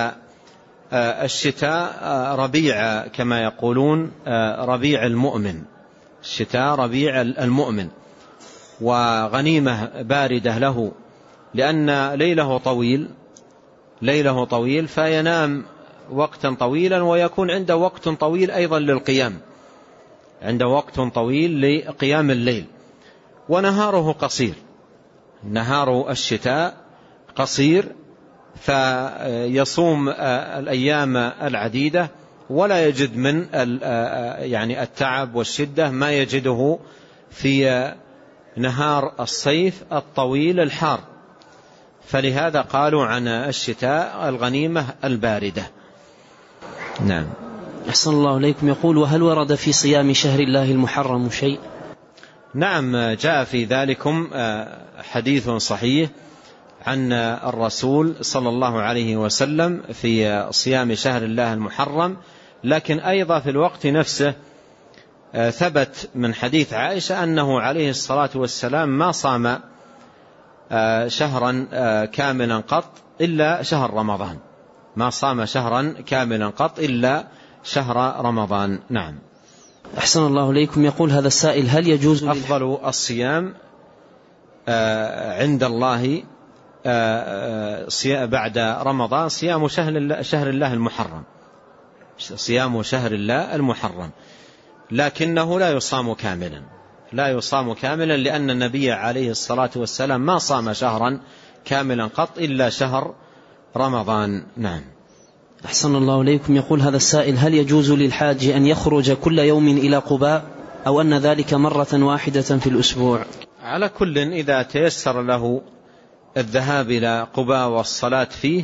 فالشتاء ربيع كما يقولون، ربيع المؤمن، الشتاء ربيع المؤمن، وغنيمة باردة له، لأن ليله طويل، ليله طويل فينام وقتا طويلا، ويكون عنده وقت طويل أيضا للقيام، عنده وقت طويل لقيام الليل. ونهاره قصير، نهار الشتاء قصير، فيصوم الأيام العديدة ولا يجد من يعني التعب والشدة ما يجده في نهار الصيف الطويل الحار. فلهذا قالوا عن الشتاء الغنيمة الباردة. نعم. أحسن الله إليكم. يقول: وهل ورد في صيام شهر الله المحرم شيء؟ نعم، جاء في ذلكم حديث صحيح عن الرسول صلى الله عليه وسلم في صيام شهر الله المحرم، لكن أيضا في الوقت نفسه ثبت من حديث عائشة أنه عليه الصلاة والسلام ما صام شهرا كاملا قط إلا شهر رمضان، ما صام شهرا كاملا قط إلا شهر رمضان. نعم. أحسن الله إليكم. يقول هذا السائل: هل يجوز أفضل الصيام عند الله بعد رمضان صيام شهر الله المحرم، صيام شهر الله المحرم، لكنه لا يصام كاملا، لا يصام كاملا، لأن النبي عليه الصلاة والسلام ما صام شهرا كاملا قط إلا شهر رمضان. نعم. أحسن الله إليكم. يقول هذا السائل: هل يجوز للحاج أن يخرج كل يوم إلى قباء، أو أن ذلك مرة واحدة في الأسبوع؟ على كل، إذا تيسر له الذهاب إلى قباء والصلاة فيه،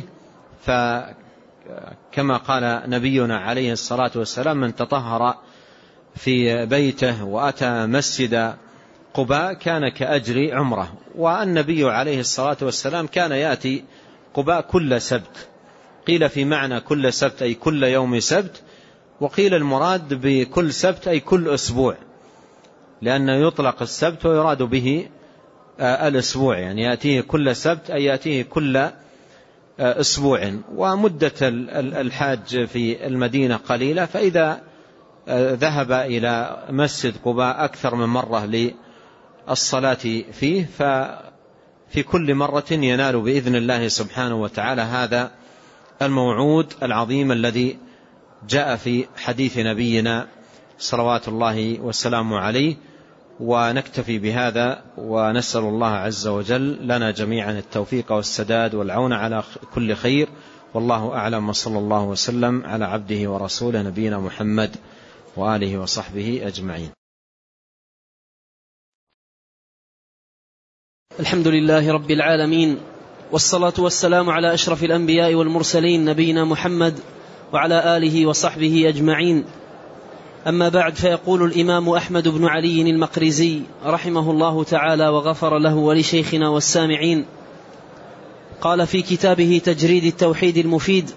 فكما قال نبينا عليه الصلاة والسلام: من تطهر في بيته وأتى مسجد قباء كان كأجر عمره. والنبي عليه الصلاة والسلام كان يأتي قباء كل سبت، قيل في معنى كل سبت أي كل يوم سبت، وقيل المراد بكل سبت أي كل أسبوع، لأنه يطلق السبت ويراد به الأسبوع، يعني يأتيه كل سبت أي يأتيه كل أسبوع. ومدة الحاج في المدينة قليلة، فإذا ذهب إلى مسجد قباء أكثر من مرة للصلاة فيه، ففي كل مرة ينال بإذن الله سبحانه وتعالى هذا الموعود العظيم الذي جاء في حديث نبينا صلوات الله والسلام عليه. ونكتفي بهذا، ونسأل الله عز وجل لنا جميعا التوفيق والسداد والعون على كل خير، والله أعلم، وصلى الله وسلم على عبده ورسوله نبينا محمد وآله وصحبه أجمعين. الحمد لله رب العالمين، والصلاة والسلام على أشرف الأنبياء والمرسلين نبينا محمد وعلى آله وصحبه أجمعين. أما بعد، فيقول الإمام أحمد بن علي المقرزي رحمه الله تعالى وغفر له ولشيخنا والسامعين، قال في كتابه تجريد التوحيد المفيد: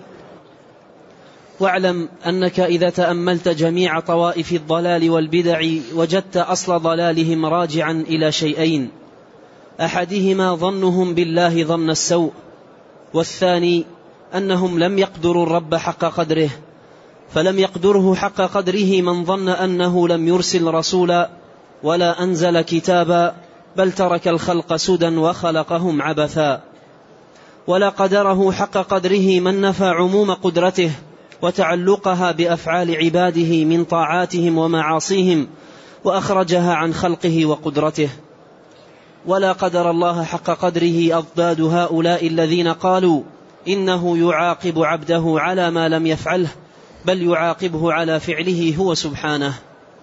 واعلم أنك إذا تأملت جميع طوائف الضلال والبدع وجدت أصل ضلالهم راجعا إلى شيئين: أحدهما ظنهم بالله ظن السوء، والثاني أنهم لم يقدروا الرب حق قدره، فلم يقدره حق قدره من ظن أنه لم يرسل رسولا ولا أنزل كتابا، بل ترك الخلق سدى وخلقهم عبثا. ولا قدره حق قدره من نفى عموم قدرته وتعلقها بأفعال عباده من طاعاتهم ومعاصيهم، وأخرجها عن خلقه وقدرته. ولا قدر الله حق قدره أضداد هؤلاء الذين قالوا إنه يعاقب عبده على ما لم يفعله، بل يعاقبه على فعله هو سبحانه.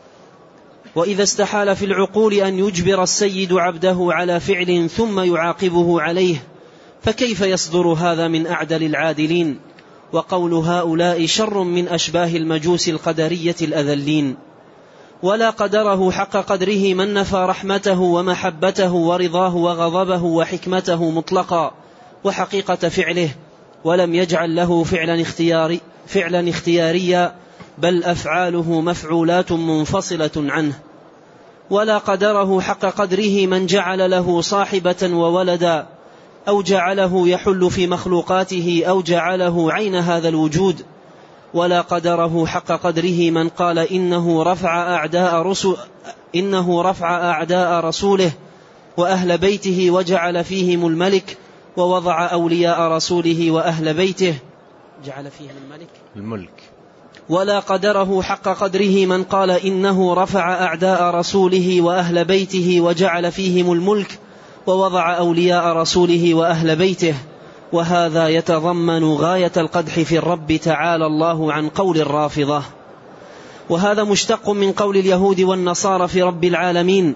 وإذا استحال في العقول أن يجبر السيد عبده على فعل ثم يعاقبه عليه، فكيف يصدر هذا من أعدل العادلين؟ وقول هؤلاء شر من أشباه المجوس القدرية الأذلين. ولا قدره حق قدره من نفى رحمته ومحبته ورضاه وغضبه وحكمته مطلقا وحقيقة فعله، ولم يجعل له فعلا اختياري فعلا اختياريا، بل أفعاله مفعولات منفصلة عنه. ولا قدره حق قدره من جعل له صاحبة وولدا، أو جعله يحل في مخلوقاته، أو جعله عين هذا الوجود. ولا قدره حق قدره من قال إنه رفع أعداء رسول إنه رفع أعداء رسوله وأهل بيته وجعل فيهم الملك، ووضع أولياء رسوله وأهل بيته جعل فيهم الملك الملك. ولا قدره حق قدره من قال إنه رفع أعداء رسوله وأهل بيته وجعل فيهم الملك، ووضع أولياء رسوله وأهل بيته. وهذا يتضمن غاية القدح في الرب تعالى الله عن قول الرافضة. وهذا مشتق من قول اليهود والنصارى في رب العالمين: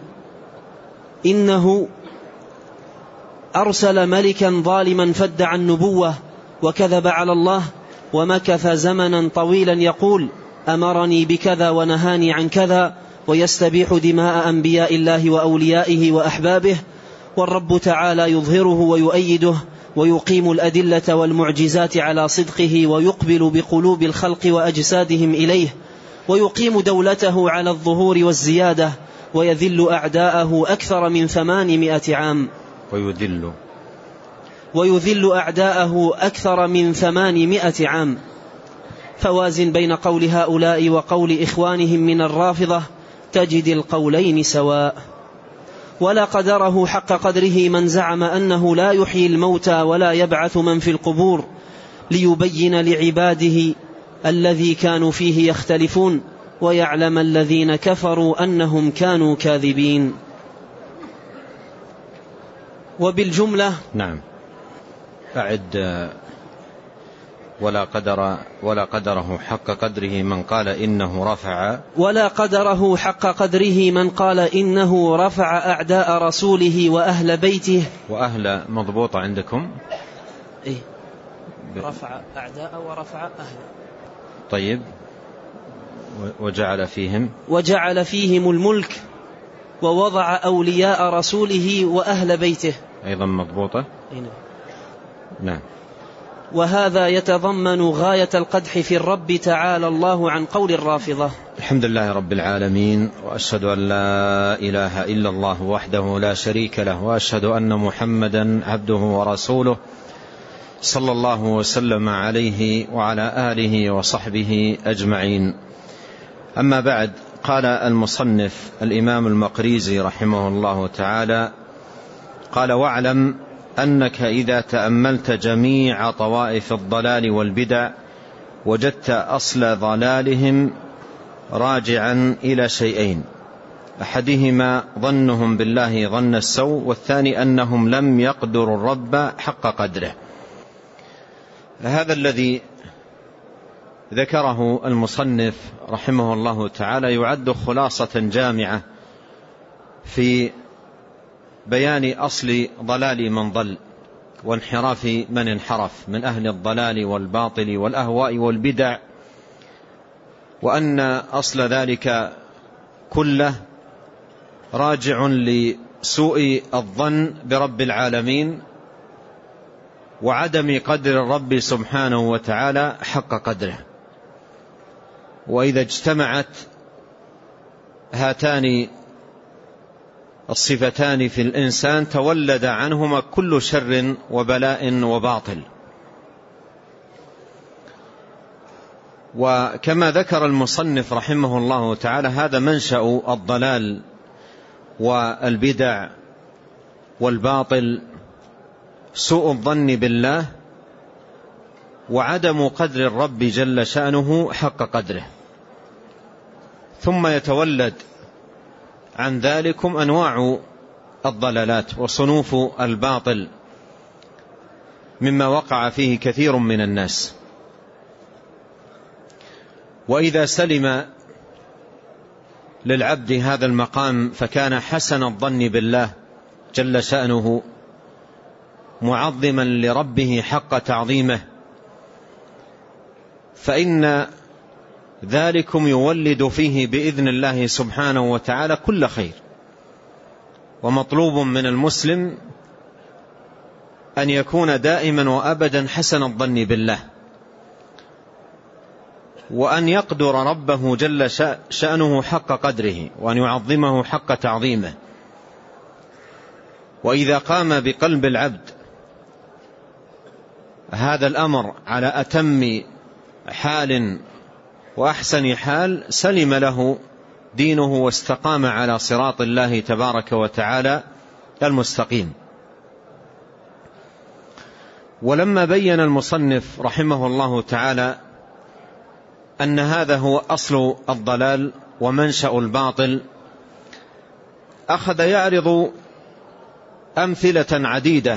إنه أرسل ملكا ظالما فادعى النبوة وكذب على الله، ومكث زمنا طويلا يقول أمرني بكذا ونهاني عن كذا، ويستبيح دماء أنبياء الله وأوليائه وأحبابه. والرب تعالى يظهره ويؤيده ويقيم الأدلة والمعجزات على صدقه، ويقبل بقلوب الخلق وأجسادهم إليه، ويقيم دولته على الظهور والزيادة، ويذل أعداءه أكثر من ثمانمائة عام ويذل ويذل أعداءه أكثر من ثمانمائة عام. فوازن بين قول هؤلاء وقول إخوانهم من الرافضة، تجد القولين سواء. ولا قدره حق قدره من زعم أنه لا يحيي الموتى ولا يبعث من في القبور، ليبين لعباده الذي كانوا فيه يختلفون، ويعلم الذين كفروا أنهم كانوا كاذبين. وبالجملة نعم. أعد. ولا قدر ولا قدره حق قدره من قال إنه رفع ولا قدره حق قدره من قال إنه رفع أعداء رسوله وأهل بيته. وأهل مضبوطة عندكم؟ إيه، رفع أعداء ورفع أهل. طيب. وجعل فيهم وجعل فيهم الملك، ووضع أولياء رسوله وأهل بيته أيضا مضبوطة. إيه. نعم. وهذا يتضمن غاية القدح في الرب تعالى الله عن قول الرافضة. الحمد لله رب العالمين، وأشهد أن لا إله إلا الله وحده لا شريك له، وأشهد أن محمدا عبده ورسوله صلى الله وسلم عليه وعلى آله وصحبه أجمعين. أما بعد، قال المصنف الإمام المقريزي رحمه الله تعالى: قال: واعلم أنك إذا تأملت جميع طوائف الضلال والبدع وجدت أصل ضلالهم راجعا إلى شيئين: أحدهما ظنهم بالله ظن السوء، والثاني أنهم لم يقدروا الرب حق قدره. هذا الذي ذكره المصنف رحمه الله تعالى يعد خلاصة جامعة في بيان أصل ضلال من ضل وانحراف من انحرف من أهل الضلال والباطل والأهواء والبدع، وأن أصل ذلك كله راجع لسوء الظن برب العالمين وعدم قدر الرب سبحانه وتعالى حق قدره. وإذا اجتمعت هاتان الصفتان في الإنسان تولد عنهما كل شر وبلاء وباطل. وكما ذكر المصنف رحمه الله تعالى هذا منشأ الضلال والبدع والباطل، سوء الظن بالله وعدم قدر الرب جل شأنه حق قدره. ثم يتولد عن ذلكم أنواع الضلالات وصنوف الباطل مما وقع فيه كثير من الناس. وإذا سلم للعبد هذا المقام فكان حسن الظن بالله جل شأنه معظما لربه حق تعظيمه، فإن ذلكم يولد فيه بإذن الله سبحانه وتعالى كل خير. ومطلوب من المسلم أن يكون دائما وأبدا حسن الظن بالله، وأن يقدر ربه جل شأنه حق قدره، وأن يعظمه حق تعظيمه. وإذا قام بقلب العبد هذا الأمر على أتم حال وأحسن حال سلم له دينه واستقام على صراط الله تبارك وتعالى المستقيم. ولما بين المصنف رحمه الله تعالى أن هذا هو أصل الضلال ومنشأ الباطل، أخذ يعرض أمثلة عديدة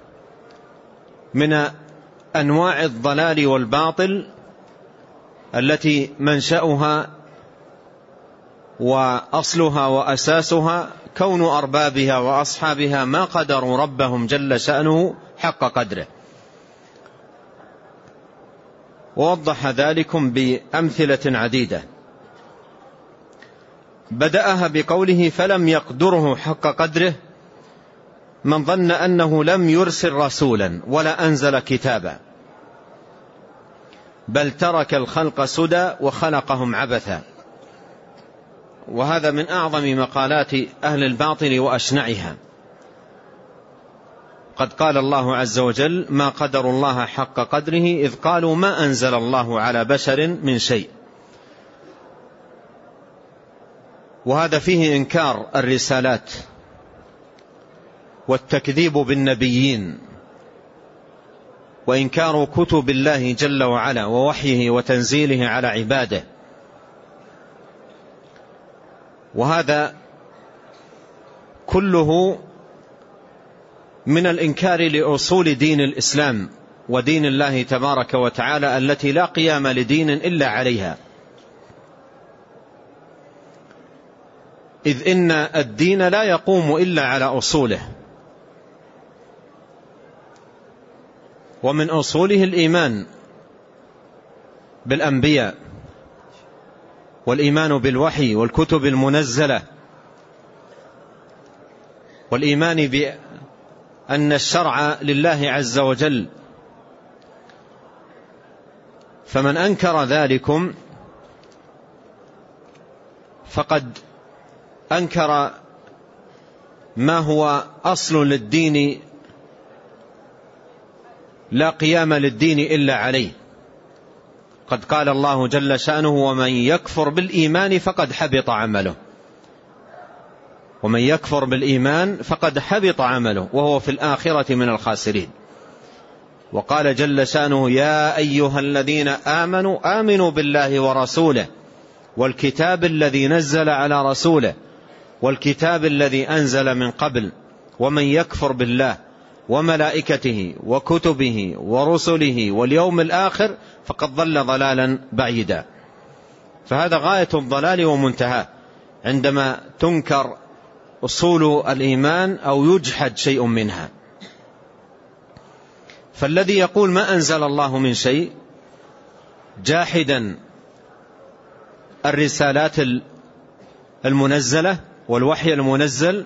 من أنواع الضلال والباطل التي منشأها وأصلها وأساسها كون أربابها وأصحابها ما قدروا ربهم جل شأنه حق قدره. ووضح ذلكم بأمثلة عديدة، بدأها بقوله فلم يقدره حق قدره من ظن أنه لم يرسل رسولا ولا أنزل كتابا بل ترك الخلق سدى وخلقهم عبثا. وهذا من أعظم مقالات أهل الباطل وأشنعها. قد قال الله عز وجل ما قدر الله حق قدره إذ قالوا ما أنزل الله على بشر من شيء. وهذا فيه إنكار الرسالات والتكذيب بالنبيين وإنكار كتب الله جل وعلا ووحيه وتنزيله على عباده. وهذا كله من الإنكار لأصول دين الإسلام ودين الله تبارك وتعالى التي لا قيام لدين إلا عليها، إذ إن الدين لا يقوم إلا على أصوله، ومن أصوله الإيمان بالأنبياء والإيمان بالوحي والكتب المنزلة والإيمان بأن الشرع لله عز وجل. فمن أنكر ذلكم فقد أنكر ما هو أصل للدين لا قيام للدين إلا عليه. قد قال الله جل شأنه ومن يكفر بالإيمان فقد حبط عمله، ومن يكفر بالإيمان فقد حبط عمله وهو في الآخرة من الخاسرين. وقال جل شأنه يا أيها الذين آمنوا آمنوا بالله ورسوله والكتاب الذي نزل على رسوله والكتاب الذي أنزل من قبل ومن يكفر بالله وملائكته وكتبه ورسله واليوم الآخر فقد ضل ضلالا بعيدا. فهذا غاية الضلال ومنتهى عندما تنكر أصول الإيمان أو يجحد شيء منها. فالذي يقول ما أنزل الله من شيء جاحدا الرسالات المنزلة والوحي المنزل،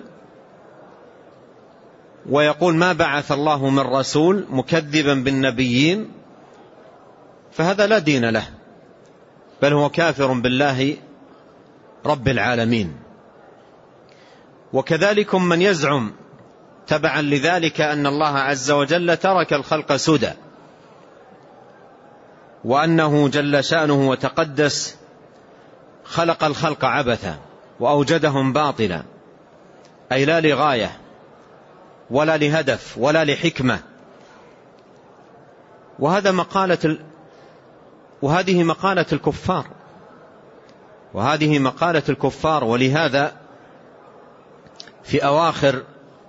ويقول ما بعث الله من رسول، مكذبا بالنبيين، فهذا لا دين له، بل هو كافر بالله رب العالمين. وكذلك من يزعم تبعا لذلك أن الله عز وجل ترك الخلق سدى، وأنه جل شأنه وتقدس خلق الخلق عبثا وأوجدهم باطلا، أي لا لغاية ولا لهدف ولا لحكمة. وهذا مقالة ال... وهذه مقالة الكفار وهذه مقالة الكفار ولهذا في أواخر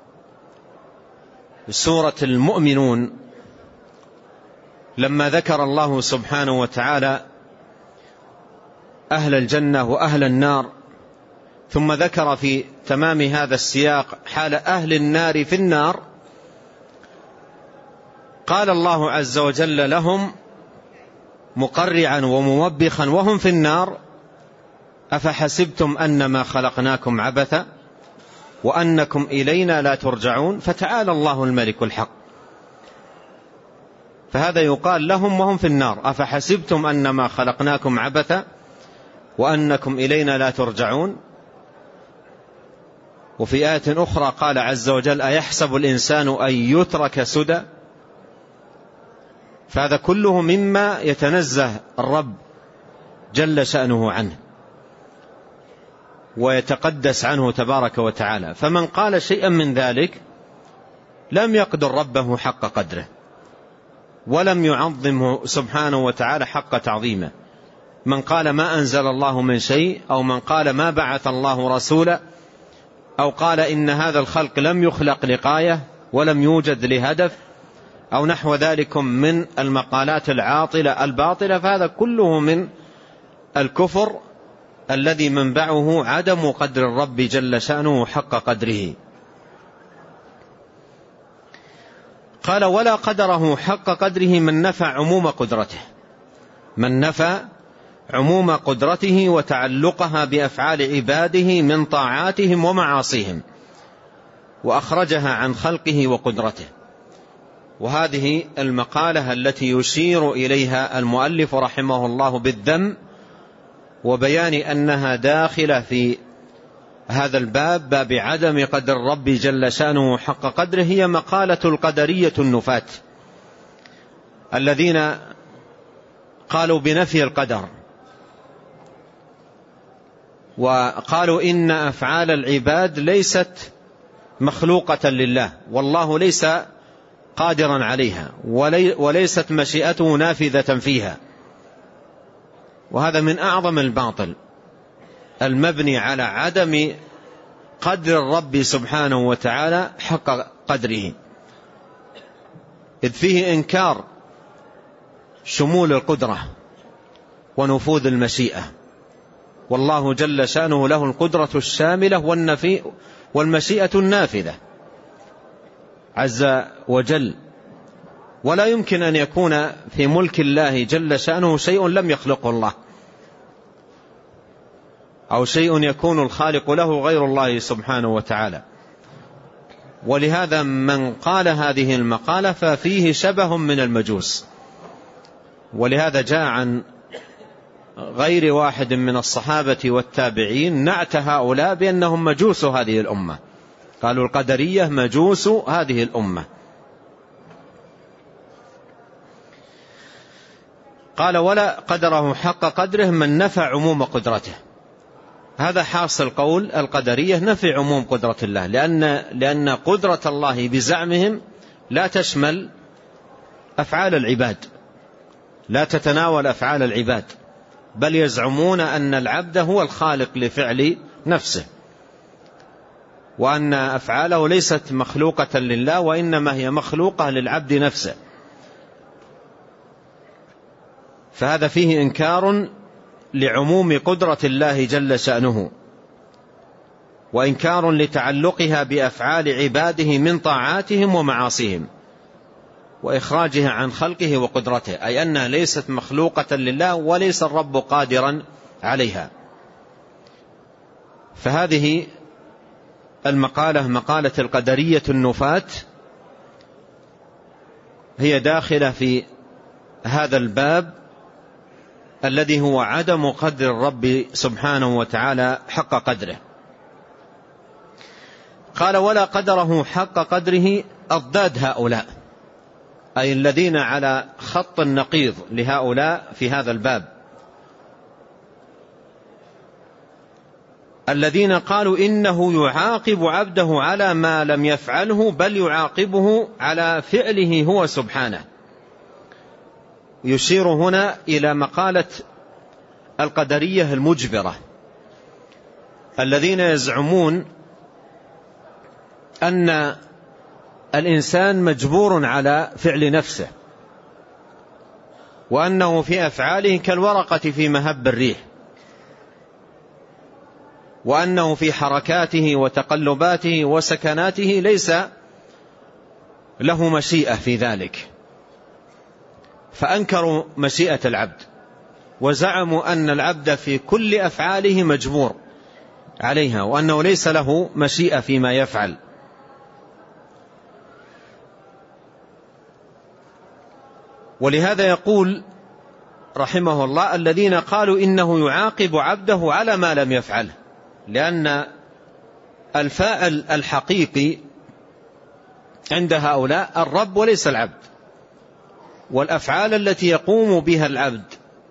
سورة المؤمنون لما ذكر الله سبحانه وتعالى أهل الجنة وأهل النار، ثم ذكر في تمام هذا السياق حال أهل النار في النار، قال الله عز وجل لهم مقرعا وموبخا وهم في النار: أفحسبتم أنما خلقناكم عبثا وأنكم إلينا لا ترجعون فتعالى الله الملك الحق. فهذا يقال لهم وهم في النار: أفحسبتم أنما خلقناكم عبثا وأنكم إلينا لا ترجعون. وفي آية أخرى قال عز وجل: أيحسب الإنسان أن يترك سدى. فهذا كله مما يتنزه الرب جل شأنه عنه ويتقدس عنه تبارك وتعالى. فمن قال شيئا من ذلك لم يقدر ربه حق قدره ولم يعظمه سبحانه وتعالى حق تعظيمه. من قال ما أنزل الله من شيء، أو من قال ما بعث الله رسولا، أو قال إن هذا الخلق لم يخلق لغاية ولم يوجد لهدف، أو نحو ذلك من المقالات العاطلة الباطلة، فهذا كله من الكفر الذي منبعه عدم قدر الرب جل شأنه حق قدره. قال: ولا قدره حق قدره من نفى عموم قدرته من نفى عموم قدرته وتعلقها بأفعال عباده من طاعاتهم ومعاصيهم، وأخرجها عن خلقه وقدرته. وهذه المقالة التي يشير إليها المؤلف رحمه الله بالذم وبيان أنها داخلة في هذا الباب، باب عدم قدر الرب جل شأنه حق قدره، هي مقالة القدرية النفاة الذين قالوا بنفي القدر، وقالوا إن أفعال العباد ليست مخلوقة لله، والله ليس قادرا عليها، وليست مشيئته نافذة فيها. وهذا من أعظم الباطل المبني على عدم قدر الرب سبحانه وتعالى حق قدره، إذ فيه إنكار شمول القدرة ونفوذ المشيئة، والله جل شأنه له القدرة الشاملة والنفي والمشيئة النافذة عز وجل. ولا يمكن أن يكون في ملك الله جل شأنه شيء لم يخلقه الله، أو شيء يكون الخالق له غير الله سبحانه وتعالى. ولهذا من قال هذه المقالة ففيه شبه من المجوس. ولهذا جاء عن غير واحد من الصحابة والتابعين نعت هؤلاء بأنهم مجوس هذه الأمة، قالوا القدرية مجوس هذه الأمة. قال: ولا قدره حق قدره من نفى عموم قدرته. هذا حاصل قول القدرية، نفي عموم قدرة الله، لأن, لأن قدرة الله بزعمهم لا تشمل أفعال العباد، لا تتناول أفعال العباد، بل يزعمون أن العبد هو الخالق لفعل نفسه، وأن أفعاله ليست مخلوقة لله وإنما هي مخلوقة للعبد نفسه. فهذا فيه إنكار لعموم قدرة الله جل شأنه، وإنكار لتعلقها بأفعال عباده من طاعاتهم ومعاصيهم. وإخراجها عن خلقه وقدرته، أي أنها ليست مخلوقة لله وليس الرب قادرا عليها. فهذه المقالة مقالة القدرية النفاة هي داخلة في هذا الباب الذي هو عدم قدر الرب سبحانه وتعالى حق قدره. قال ولا قدره حق قدره أضداد هؤلاء، أي الذين على خط النقيض لهؤلاء في هذا الباب، الذين قالوا إنه يعاقب عبده على ما لم يفعله، بل يعاقبه على فعله هو سبحانه. يشير هنا إلى مقالة القدرية المجبرة، الذين يزعمون أن الإنسان مجبور على فعل نفسه، وأنه في أفعاله كالورقة في مهب الريح، وأنه في حركاته وتقلباته وسكناته ليس له مشيئة في ذلك. فأنكروا مشيئة العبد، وزعموا أن العبد في كل أفعاله مجبور عليها، وأنه ليس له مشيئة فيما يفعل. ولهذا يقول رحمه الله الذين قالوا إنه يعاقب عبده على ما لم يفعله، لأن الفاعل الحقيقي عند هؤلاء الرب وليس العبد، والأفعال التي يقوم بها العبد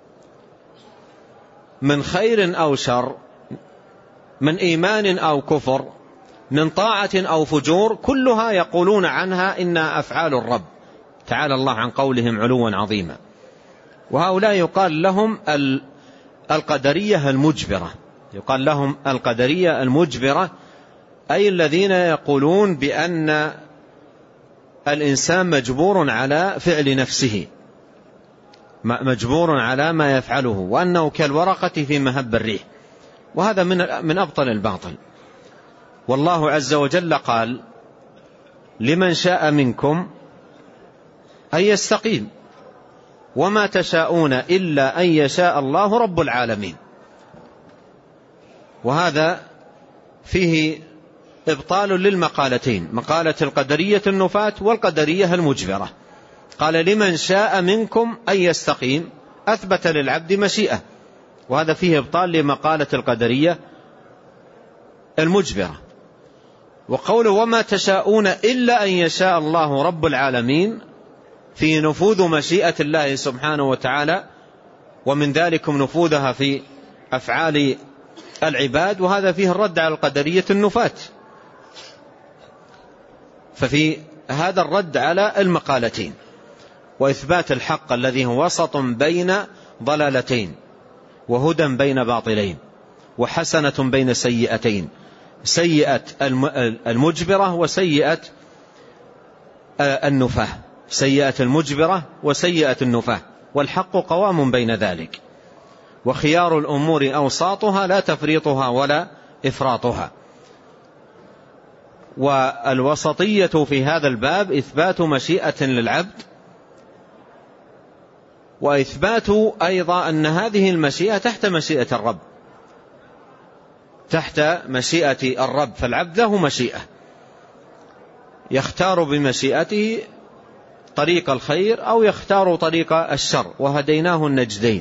من خير أو شر، من إيمان أو كفر، من طاعة أو فجور، كلها يقولون عنها إنها أفعال الرب تعالى الله عن قولهم علوا عظيما. وهؤلاء يقال لهم القدرية المجبرة، يقال لهم القدرية المجبرة، أي الذين يقولون بأن الإنسان مجبور على فعل نفسه، مجبور على ما يفعله، وأنه كالورقة في مهب الريح. وهذا من من أبطل الباطل. والله عز وجل قال لمن شاء منكم أن يستقيم وما تشاءون إلا أن يشاء الله رب العالمين. وهذا فيه إبطال للمقالتين، مقالة القدرية النفاة والقدرية المجبرة. قال لمن شاء منكم أن يستقيم، أثبت للعبد مشيئة، وهذا فيه إبطال لمقالة القدرية المجبرة. وقوله وما تشاءون إلا أن يشاء الله رب العالمين في نفوذ مشيئة الله سبحانه وتعالى، ومن ذلكم نفوذها في أفعال العباد، وهذا فيه الرد على القدرية النفاة. ففي هذا الرد على المقالتين، وإثبات الحق الذي هو وسط بين ضلالتين، وهدى بين باطلين، وحسنة بين سيئتين، سيئة المجبرة وسيئة النفاة، سيئة المجبرة وسيئة النفاة، والحق قوام بين ذلك. وخيار الأمور أوساطها لا تفريطها ولا إفراطها. والوسطية في هذا الباب إثبات مشيئة للعبد، وإثبات أيضا أن هذه المشيئة تحت مشيئة الرب، تحت مشيئة الرب. فالعبد له مشيئة يختار بمشيئته طريق الخير أو يختار طريق الشر، وهديناه النجدين.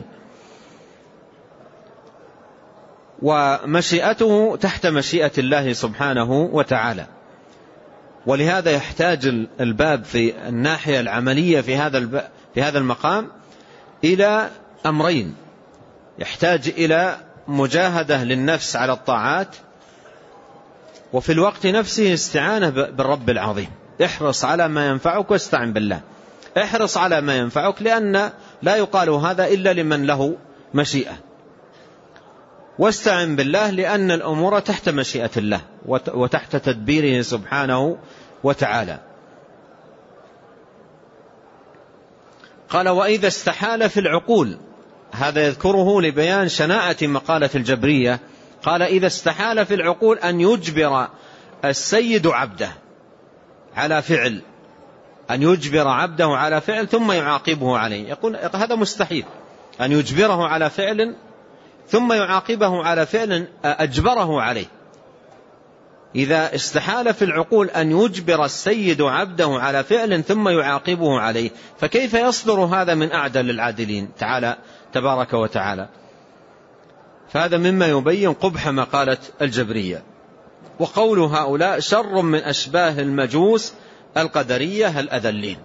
ومشيئته تحت مشيئة الله سبحانه وتعالى. ولهذا يحتاج الباب في الناحية العملية في هذا في هذا المقام إلى أمرين: يحتاج إلى مجاهدة للنفس على الطاعات، وفي الوقت نفسه استعانة بالرب العظيم. احرص على ما ينفعك واستعن بالله. احرص على ما ينفعك، لأن لا يقال هذا إلا لمن له مشيئة. واستعن بالله لأن الأمور تحت مشيئة الله وتحت تدبيره سبحانه وتعالى. قال وإذا استحال في العقول، هذا يذكره لبيان شناعة مقالة الجبرية. قال إذا استحال في العقول أن يجبر السيد عبده على فعل أن يجبر عبده على فعل ثم يعاقبه عليه، يقول هذا مستحيل أن يجبره على فعل ثم يعاقبه على فعل أجبره عليه. إذا استحال في العقول أن يجبر السيد عبده على فعل ثم يعاقبه عليه، فكيف يصدر هذا من أعدل العادلين تعالى تبارك وتعالى؟ فهذا مما يبين قبح مقالة الجبرية. وقول هؤلاء شر من أشباه المجوس القدرية الأذلين.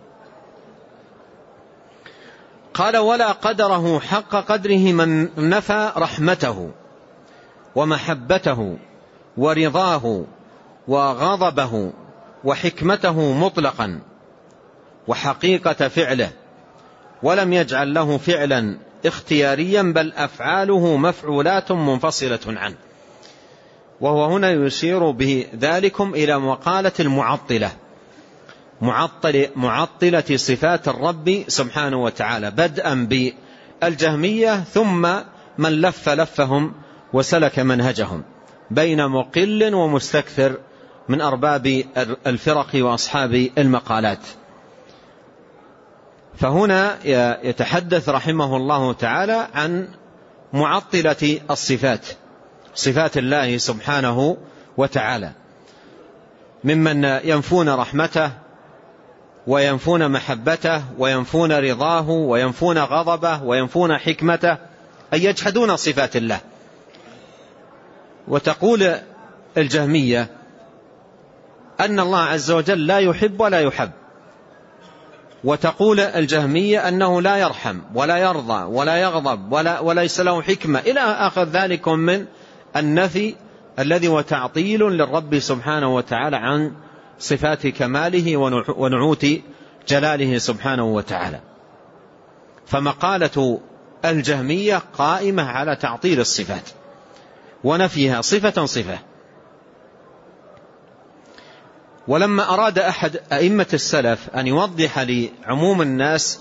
قال ولا قدره حق قدره من نفى رحمته ومحبته ورضاه وغضبه وحكمته مطلقا وحقيقة فعله، ولم يجعل له فعلا اختياريا بل أفعاله مفعولات منفصلة عنه. وهو هنا يشير بذلكم إلى مقالة المعطلة، معطل معطلة صفات الرب سبحانه وتعالى، بدءا بالجهمية ثم من لف لفهم وسلك منهجهم بين مقل ومستكثر من أرباب الفرق وأصحاب المقالات. فهنا يتحدث رحمه الله تعالى عن معطلة الصفات، صفات الله سبحانه وتعالى، ممن ينفون رحمته وينفون محبته وينفون رضاه وينفون غضبه وينفون حكمته، أي يجحدون صفات الله. وتقول الجهمية أن الله عز وجل لا يحب ولا يحب، وتقول الجهمية أنه لا يرحم ولا يرضى ولا يغضب ولا وليس له حكمة إلى آخر ذلك من النفي الذي وتعطيل للرب سبحانه وتعالى عن صفات كماله ونعوت جلاله سبحانه وتعالى. فمقالة الجهمية قائمة على تعطيل الصفات ونفيها صفة صفة. ولما أراد أحد أئمة السلف أن يوضح لعموم الناس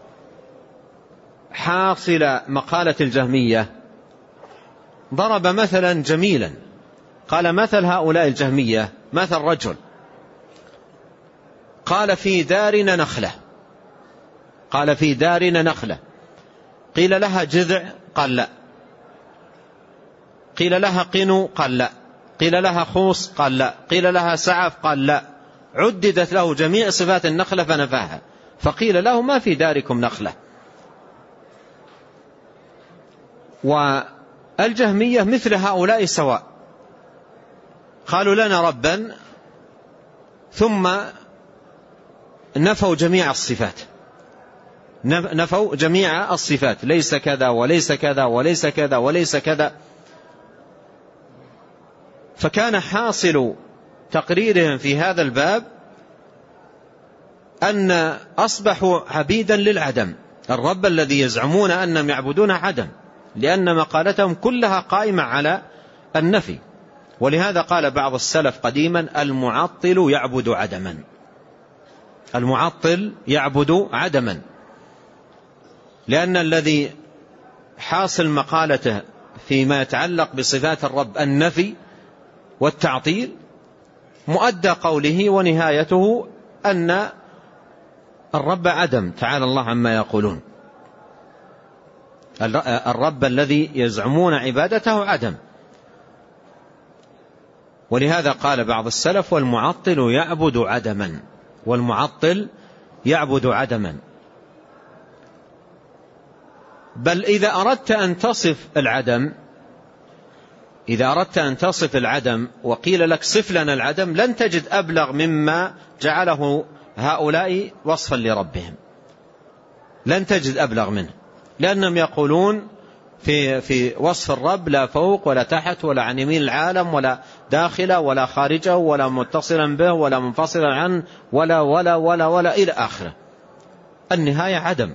حاصل مقالة الجهمية ضرب مثلا جميلا، قال مثل هؤلاء الجهمية مثل رجل قال في دارنا نخلة، قال في دارنا نخلة، قيل لها جذع قال لا، قيل لها قنو قال لا، قيل لها خوص قال لا، قيل لها سعف قال لا، عددت له جميع صفات النخلة فنفاها، فقيل له ما في داركم نخلة. والجهمية مثل هؤلاء سواء، قالوا لنا ربا ثم نفوا جميع الصفات، نفوا جميع الصفات، ليس كذا وليس كذا وليس كذا وليس كذا. فكان حاصل تقريرهم في هذا الباب أن أصبحوا عبيدا للعدم، الرب الذي يزعمون أنهم يعبدون عدم، لأن مقالتهم كلها قائمة على النفي. ولهذا قال بعض السلف قديما المعطل يعبد عدما، المعطل يعبد عدما، لأن الذي حاصل مقالته فيما يتعلق بصفات الرب النفي والتعطيل مؤدى قوله ونهايته أن الرب عدم، تعالى الله عما يقولون، الرب الذي يزعمون عبادته عدم. ولهذا قال بعض السلف والمعطل يعبد عدما، والمعطل يعبد عدما. بل إذا أردت أن تصف العدم، إذا أردت أن تصف العدم وقيل لك صف لنا العدم، لن تجد أبلغ مما جعله هؤلاء وصفا لربهم، لن تجد أبلغ منه، لأنهم يقولون في, في وصف الرب لا فوق ولا تحت ولا عن يمين العالم ولا داخله ولا خارجه ولا متصلا به ولا منفصلا عنه ولا ولا ولا ولا إلى آخره. النهاية عدم،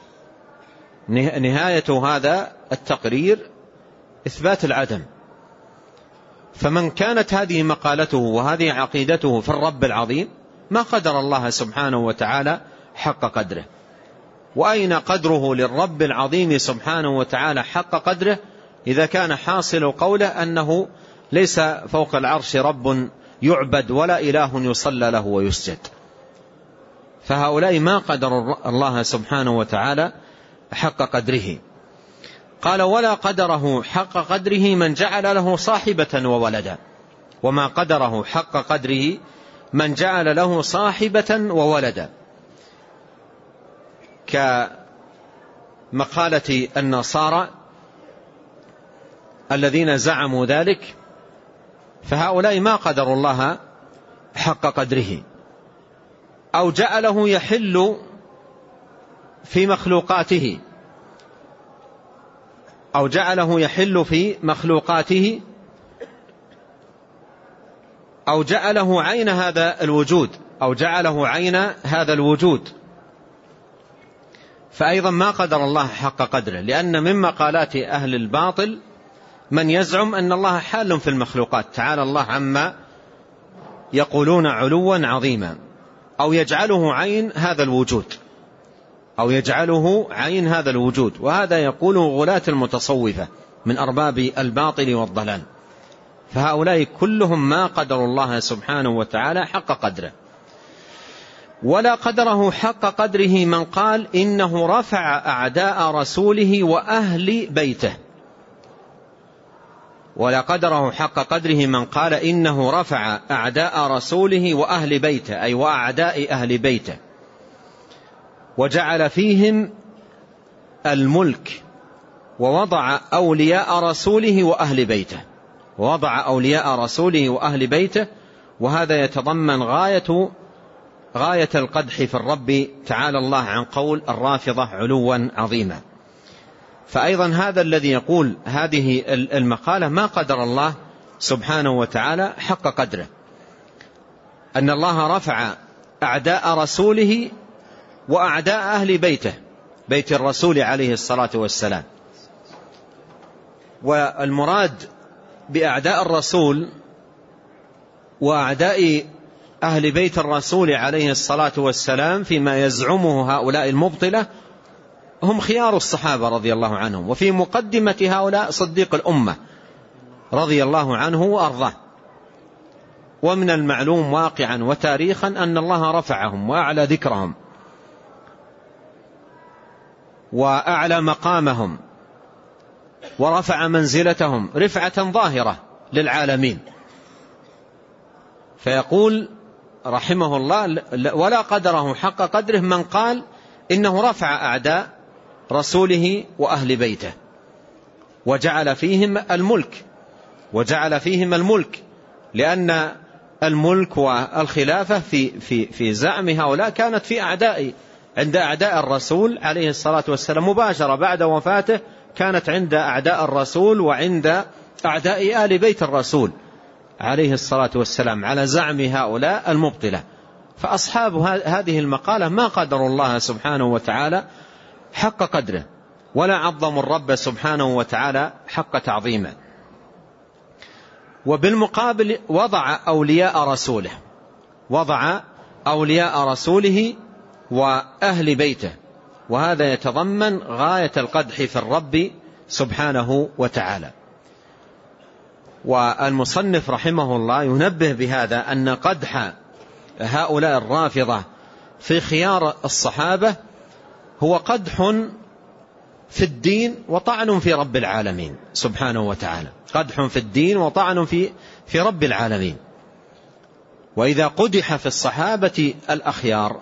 نهاية هذا التقرير إثبات العدم. فمن كانت هذه مقالته وهذه عقيدته في الرب العظيم ما قدر الله سبحانه وتعالى حق قدره. وأين قدره للرب العظيم سبحانه وتعالى حق قدره إذا كان حاصل قوله أنه ليس فوق العرش رب يعبد ولا إله يصلى له ويسجد. فهؤلاء ما قدروا الله سبحانه وتعالى حق قدره. قال ولا قدره حق قدره من جعل له صاحبة وولدا، وما قدره حق قدره من جعل له صاحبة وولدا، كمقالة النصارى الذين زعموا ذلك، فهؤلاء ما قدروا الله حق قدره، أو جعله يحل في مخلوقاته أو جعله يحل في مخلوقاته أو جعله عين هذا الوجود أو جعله عين هذا الوجود، فأيضا ما قدر الله حق قدره، لأن من مقالات أهل الباطل من يزعم أن الله حال في المخلوقات، تعالى الله عما يقولون علوا عظيما، أو يجعله عين هذا الوجود أو يجعله عين هذا الوجود، وهذا يقوله غلاة المتصوفة من أرباب الباطل والضلال. فهؤلاء كلهم ما قدروا الله سبحانه وتعالى حق قدره. ولا قدره حق قدره من قال إنه رفع أعداء رسوله وأهل بيته. ولا قدره حق قدره من قال إنه رفع أعداء رسوله وأهل بيته، أي وأعداء أهل بيته، وجعل فيهم الملك، ووضع أولياء رسوله وأهل بيته ووضع أولياء رسوله وأهل بيته وهذا يتضمن غاية غاية القدح في الرب تعالى الله عن قول الرافضة علوا عظيما. فأيضا هذا الذي يقول هذه المقالة ما قدر الله سبحانه وتعالى حق قدره، أن الله رفع أعداء رسوله وأعداء أهل بيته، بيت الرسول عليه الصلاة والسلام. والمراد بأعداء الرسول وأعداء أهل بيت الرسول عليه الصلاة والسلام فيما يزعمه هؤلاء المبطلة هم خيار الصحابة رضي الله عنهم، وفي مقدمة هؤلاء صديق الأمة رضي الله عنه وأرضاه. ومن المعلوم واقعا وتاريخا أن الله رفعهم وأعلى ذكرهم وأعلى مقامهم ورفع منزلتهم رفعة ظاهرة للعالمين. فيقول رحمه الله ولا قدره حق قدره من قال إنه رفع أعداء رسوله وأهل بيته وجعل فيهم الملك وجعل فيهم الملك لأن الملك والخلافة في, في, في زعم هؤلاء كانت في أعداء عند أعداء الرسول عليه الصلاة والسلام مباشرة بعد وفاته، كانت عند أعداء الرسول وعند أعداء آل بيت الرسول عليه الصلاة والسلام على زعم هؤلاء المبطلة. فأصحاب هذه المقالة ما قدروا الله سبحانه وتعالى حق قدره ولا عظموا الرب سبحانه وتعالى حق تعظيمه. وبالمقابل وضع أولياء رسوله وضع أولياء رسوله وأهل بيته، وهذا يتضمن غاية القدح في الرب سبحانه وتعالى. والمصنف رحمه الله ينبه بهذا أن قدح هؤلاء الرافضة في خيار الصحابة هو قدح في الدين وطعن في رب العالمين سبحانه وتعالى، قدح في الدين وطعن في في رب العالمين. وإذا قدح في الصحابة الأخيار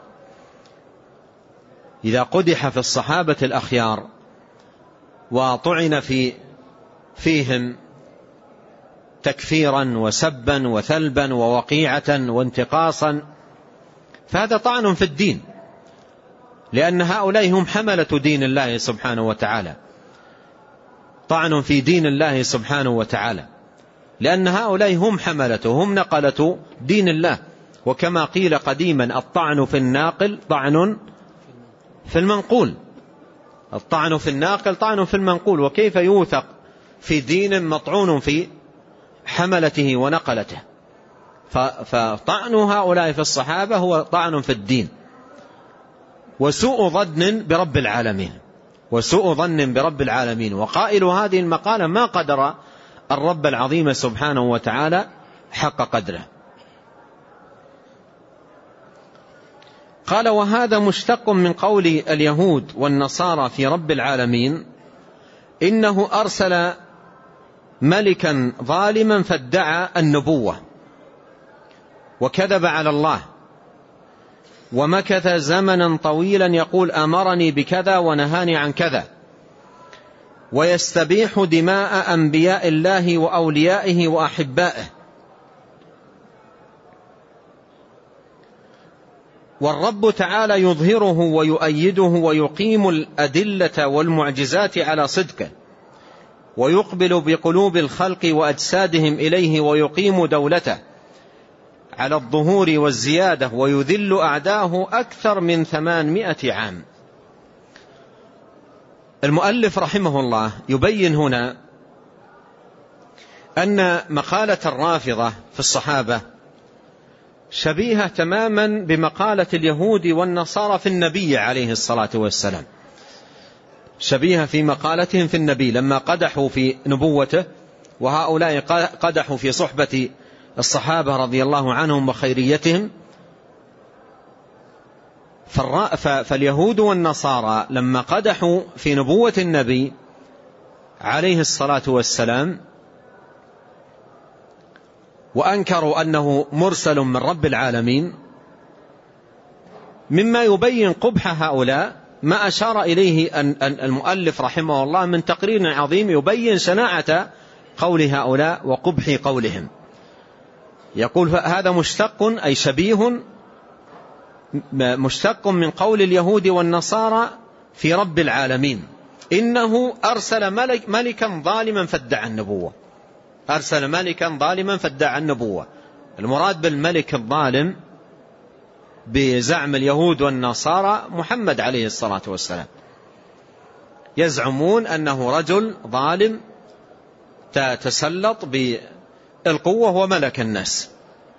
إذا قدح في الصحابة الأخيار وطعن في فيهم تكفيرا وسبا وثلبا ووقيعة وانتقاصا، فهذا طعن في الدين، لأن هؤلاء هم حملة دين الله سبحانه وتعالى، طعن في دين الله سبحانه وتعالى، لأن هؤلاء هم حملته هم نقلة دين الله. وكما قيل قديما الطعن في الناقل طعن في المنقول، الطعن في الناقل طعن في المنقول، وكيف يوثق في دين مطعون في حملته ونقلته؟ فطعن هؤلاء في الصحابة هو طعن في الدين وسوء ظن برب العالمين وسوء ظن برب العالمين. وقائل هذه المقالة ما قدر الرب العظيم سبحانه وتعالى حق قدره. قال: وهذا مشتق من قول اليهود والنصارى في رب العالمين: إنه أرسل ملكا ظالما فادعى النبوة وكذب على الله ومكث زمنا طويلا يقول أمرني بكذا ونهاني عن كذا، ويستبيح دماء أنبياء الله وأوليائه وأحبائه، والرب تعالى يظهره ويؤيده ويقيم الأدلة والمعجزات على صدقه، ويقبل بقلوب الخلق وأجسادهم إليه، ويقيم دولته على الظهور والزيادة، ويذل أعداءه أكثر من ثمانمائة عام. المؤلف رحمه الله يبين هنا أن مقالة الرافضة في الصحابة شبيهة تماما بمقالة اليهود والنصارى في النبي عليه الصلاة والسلام، شبيهة في مقالتهم في النبي لما قدحوا في نبوته، وهؤلاء قدحوا في صحبة الصحابة رضي الله عنهم وخيريتهم. فاليهود والنصارى لما قدحوا في نبوة النبي عليه الصلاة والسلام وأنكروا أنه مرسل من رب العالمين، مما يبين قبح هؤلاء ما أشار إليه أن المؤلف رحمه الله من تقرير عظيم يبين شناعة قول هؤلاء وقبح قولهم. يقول: هذا مشتق أي شبيه مشتق من قول اليهود والنصارى في رب العالمين: إنه أرسل ملك ملكا ظالما فادعى النبوة. أرسل ملكا ظالما فادعى النبوة. المراد بالملك الظالم بزعم اليهود والنصارى محمد عليه الصلاة والسلام، يزعمون أنه رجل ظالم تتسلط بالقوة وملك الناس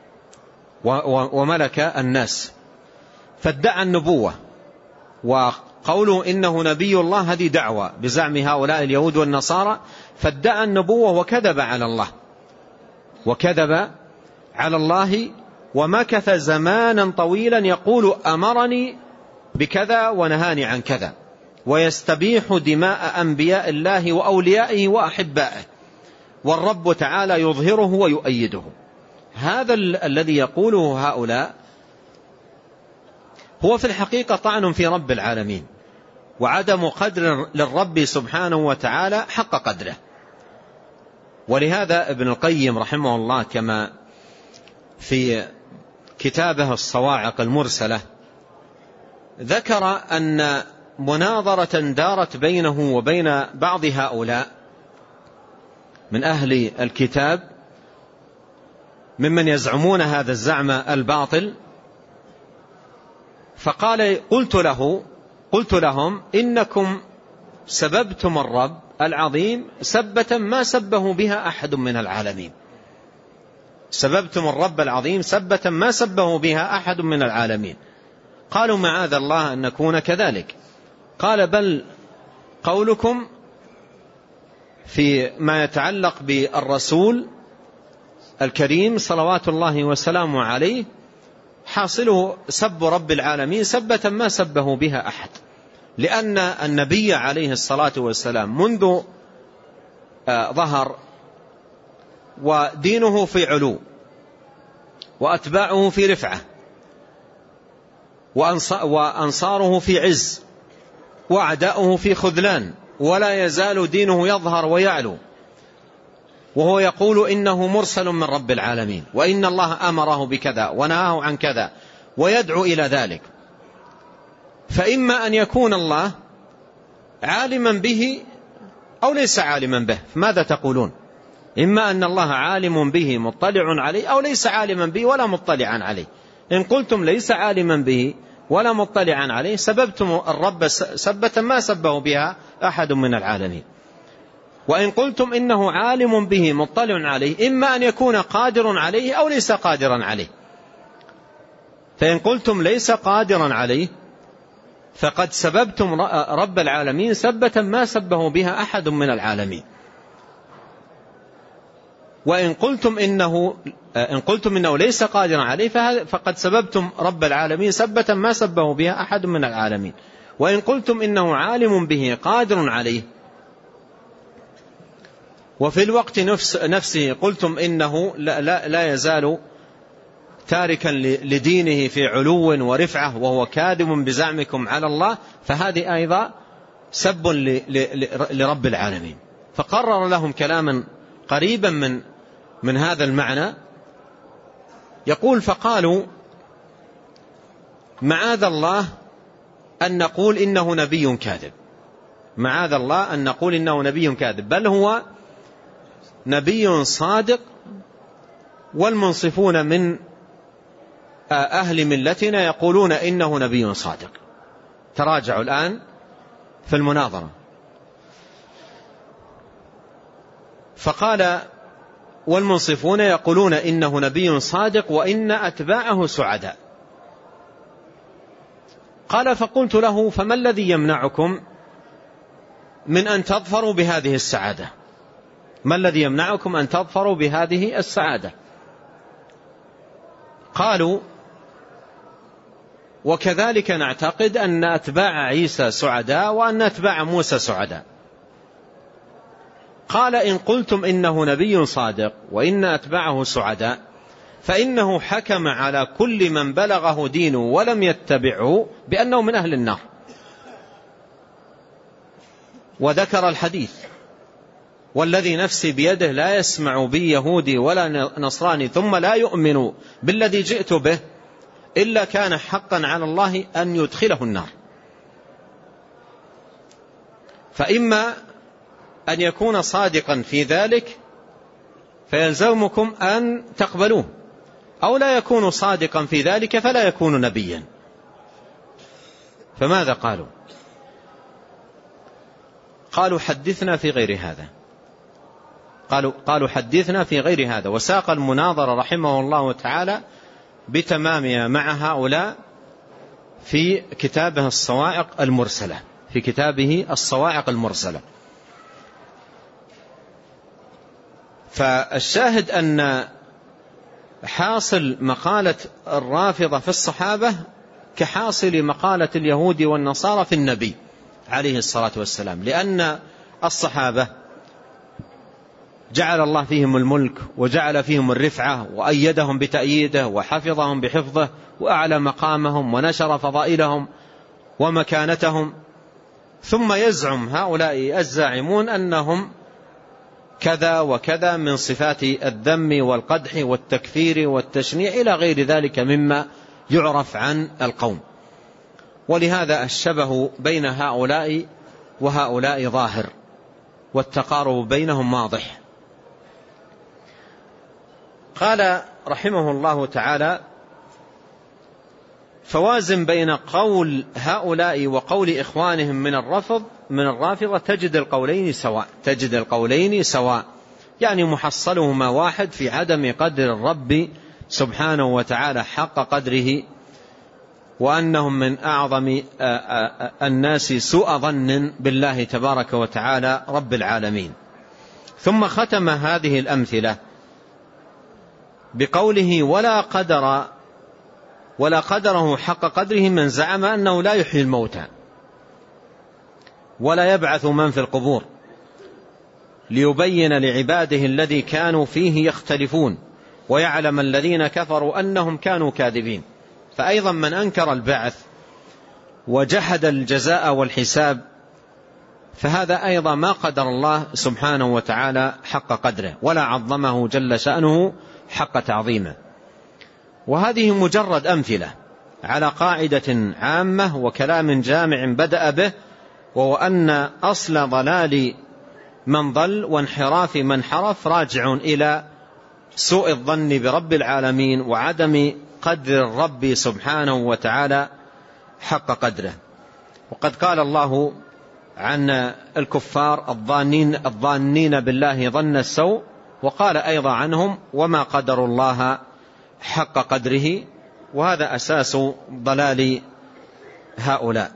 وملك الناس فادعى النبوة. وقوله إنه نبي الله هذه دعوة بزعم هؤلاء اليهود والنصارى، فادعى النبوة وكذب على الله وكذب على الله ومكث زمانا طويلا يقول أمرني بكذا ونهاني عن كذا، ويستبيح دماء أنبياء الله وأوليائه وأحبائه، والرب تعالى يظهره ويؤيده. هذا الذي يقوله هؤلاء هو في الحقيقة طعن في رب العالمين وعدم قدر للرب سبحانه وتعالى حق قدره. ولهذا ابن القيم رحمه الله كما في كتابه الصواعق المرسلة ذكر أن مناظرة دارت بينه وبين بعض هؤلاء من أهل الكتاب ممن يزعمون هذا الزعم الباطل، فقال: قلت له قلت لهم إنكم سببتم الرب العظيم سبة ما سبه بها أحد من العالمين. سببتم الرب العظيم سبة ما سبه بها أحد من العالمين. قالوا: معاذ الله أن نكون كذلك. قال: بل قولكم في ما يتعلق بالرسول الكريم صلوات الله وسلامه عليه حاصله سب رب العالمين سبة ما سبه بها أحد، لأن النبي عليه الصلاة والسلام منذ ظهر ودينه في علو وأتباعه في رفعة وأنصاره في عز وأعداؤه في خذلان، ولا يزال دينه يظهر ويعلو، وهو يقول إنه مرسل من رب العالمين وإن الله أمره بكذا ونهاه عن كذا ويدعو إلى ذلك. فإما أن يكون الله عالما به أو ليس عالما به. ماذا تقولون؟ إما أن الله عالم به مطلع عليه أو ليس عالما به ولا مطلعا عليه. إن قلتم ليس عالما به ولا مطلعا عليه سببتم الرب سبة ما سبه بها أحد من العالمين. وإن قلتم إنه عالم به مطلع عليه إما أن يكون قادر عليه أو ليس قادرا عليه. فإن قلتم ليس قادرا عليه فقد سببتم رب العالمين سبة ما سبه بها أحد من العالمين. وإن قلتم إنه, إن قلتم إنه ليس قادرا عليه فقد سببتم رب العالمين سبة ما سبه بها أحد من العالمين. وإن قلتم إنه عالم به قادر عليه وفي الوقت نفس نفسه قلتم إنه لا, لا, لا يزال تاركا لدينه في علو ورفعة وهو كاذب بزعمكم على الله، فهذه أيضا سب لرب العالمين. فقرر لهم كلاما قريبا من من هذا المعنى. يقول: فقالوا: معاذ الله أن نقول إنه نبي كاذب، معاذ الله أن نقول إنه نبي كاذب، بل هو نبي صادق، والمنصفون من أهل ملتنا يقولون إنه نبي صادق. تراجعوا الآن في المناظرة. فقال: والمنصفون يقولون إنه نبي صادق وإن أتباعه سعداء. قال: فقلت له: فما الذي يمنعكم من أن تظفروا بهذه السعادة؟ ما الذي يمنعكم أن تظفروا بهذه السعادة؟ قالوا: وكذلك نعتقد أن أتباع عيسى سعداء وأن أتباع موسى سعداء. قال: إن قلتم إنه نبي صادق وإن أتباعه سعداء فإنه حكم على كل من بلغه دينه ولم يتبعه بأنه من أهل النار. وذكر الحديث: والذي نفسي بيده لا يسمع بي يهودي ولا نصراني ثم لا يؤمن بالذي جئت به إلا كان حقا على الله أن يدخله النار. فإما أن يكون صادقا في ذلك فيلزمكم أن تقبلوه، أو لا يكون صادقا في ذلك فلا يكون نبيا. فماذا قالوا؟ قالوا: حدثنا في غير هذا. قالوا, قالوا حدثنا في غير هذا. وساق المناظرة رحمه الله تعالى بتمامها مع هؤلاء في كتابه الصواعق المرسلة في كتابه الصواعق المرسلة. فالشاهد أن حاصل مقالة الرافضة في الصحابة كحاصل مقالة اليهود والنصارى في النبي عليه الصلاة والسلام، لأن الصحابة جعل الله فيهم الملك وجعل فيهم الرفعة وأيدهم بتأييده وحفظهم بحفظه وأعلى مقامهم ونشر فضائلهم ومكانتهم. ثم يزعم هؤلاء الزاعمون أنهم كذا وكذا من صفات الذم والقدح والتكفير والتشنيع إلى غير ذلك مما يعرف عن القوم. ولهذا الشبه بين هؤلاء وهؤلاء ظاهر، والتقارب بينهم واضح. قال رحمه الله تعالى: فوازن بين قول هؤلاء وقول إخوانهم من الرفض من الرافضة تجد القولين سواء تجد القولين سواء يعني محصلهما واحد في عدم قدر الرب سبحانه وتعالى حق قدره، وأنهم من أعظم الناس سوء ظن بالله تبارك وتعالى رب العالمين. ثم ختم هذه الأمثلة بقوله: ولا قدر ولا قدره حق قدره من زعم أنه لا يحيي الموتى ولا يبعث من في القبور، ليبين لعباده الذي كانوا فيه يختلفون ويعلم الذين كفروا أنهم كانوا كاذبين. فأيضا من أنكر البعث وجحد الجزاء والحساب فهذا أيضا ما قدر الله سبحانه وتعالى حق قدره ولا عظمه جل شأنه حق تعظيمه. وهذه مجرد أمثلة على قاعدة عامة وكلام جامع بدأ به، وهو أن أصل ضلال من ضل وانحراف من حرف راجع إلى سوء الظن برب العالمين وعدم قدر الرب سبحانه وتعالى حق قدره. وقد قال الله عن الكفار الظانين, الظانين بالله ظن السوء، وقال أيضا عنهم: وما قدروا الله حق قدره. وهذا أساس ضلال هؤلاء.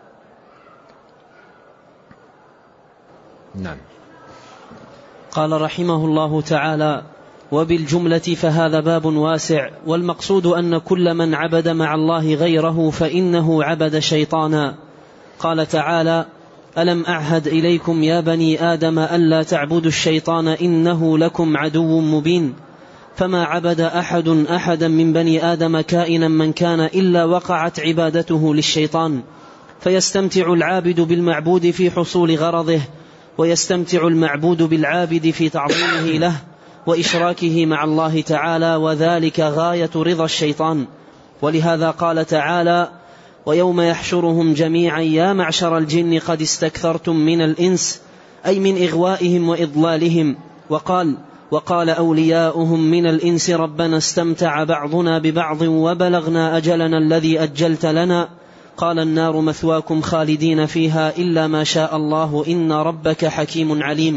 نعم. قال رحمه الله تعالى: وبالجملة فهذا باب واسع، والمقصود أن كل من عبد مع الله غيره فإنه عبد شيطانا. قال تعالى: ألم أعهد إليكم يا بني آدم ألا تعبدوا الشيطان إنه لكم عدو مبين. فما عبد أحد أحدا من بني آدم كائنا من كان إلا وقعت عبادته للشيطان، فيستمتع العابد بالمعبود في حصول غرضه، ويستمتع المعبود بالعابد في تعظيمه له وإشراكه مع الله تعالى، وذلك غاية رضا الشيطان. ولهذا قال تعالى: ويوم يحشرهم جميعا يا معشر الجن قد استكثرتم من الإنس، أي من إغوائهم وإضلالهم. وقال وقال أولياؤهم من الإنس ربنا استمتع بعضنا ببعض وبلغنا أجلنا الذي أجلت لنا، قال النار مثواكم خالدين فيها إلا ما شاء الله إن ربك حكيم عليم.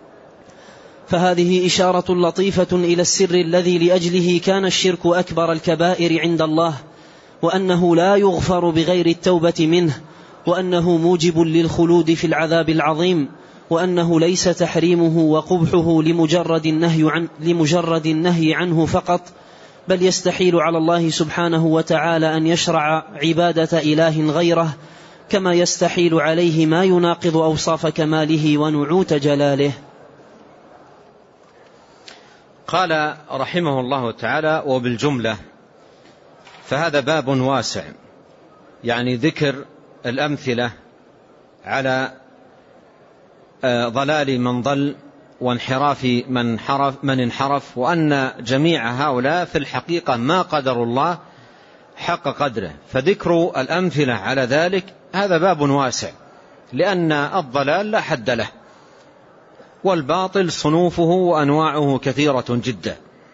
فهذه إشارة لطيفة إلى السر الذي لأجله كان الشرك أكبر الكبائر عند الله، وأنه لا يغفر بغير التوبة منه، وأنه موجب للخلود في العذاب العظيم، وأنه ليس تحريمه وقبحه لمجرد النهي, عن لمجرد النهي عنه فقط، بل يستحيل على الله سبحانه وتعالى أن يشرع عبادة إله غيره، كما يستحيل عليه ما يناقض أوصاف كماله ونعوت جلاله. قال رحمه الله تعالى: وبالجملة فهذا باب واسع، يعني ذكر الأمثلة على ضلال من ضل وانحراف من حرف من انحرف، وأن جميع هؤلاء في الحقيقة ما قدر الله حق قدره. فذكر الأمثلة على ذلك هذا باب واسع، لأن الضلال لا حد له، والباطل صنوفه وأنواعه كثيرة جدا.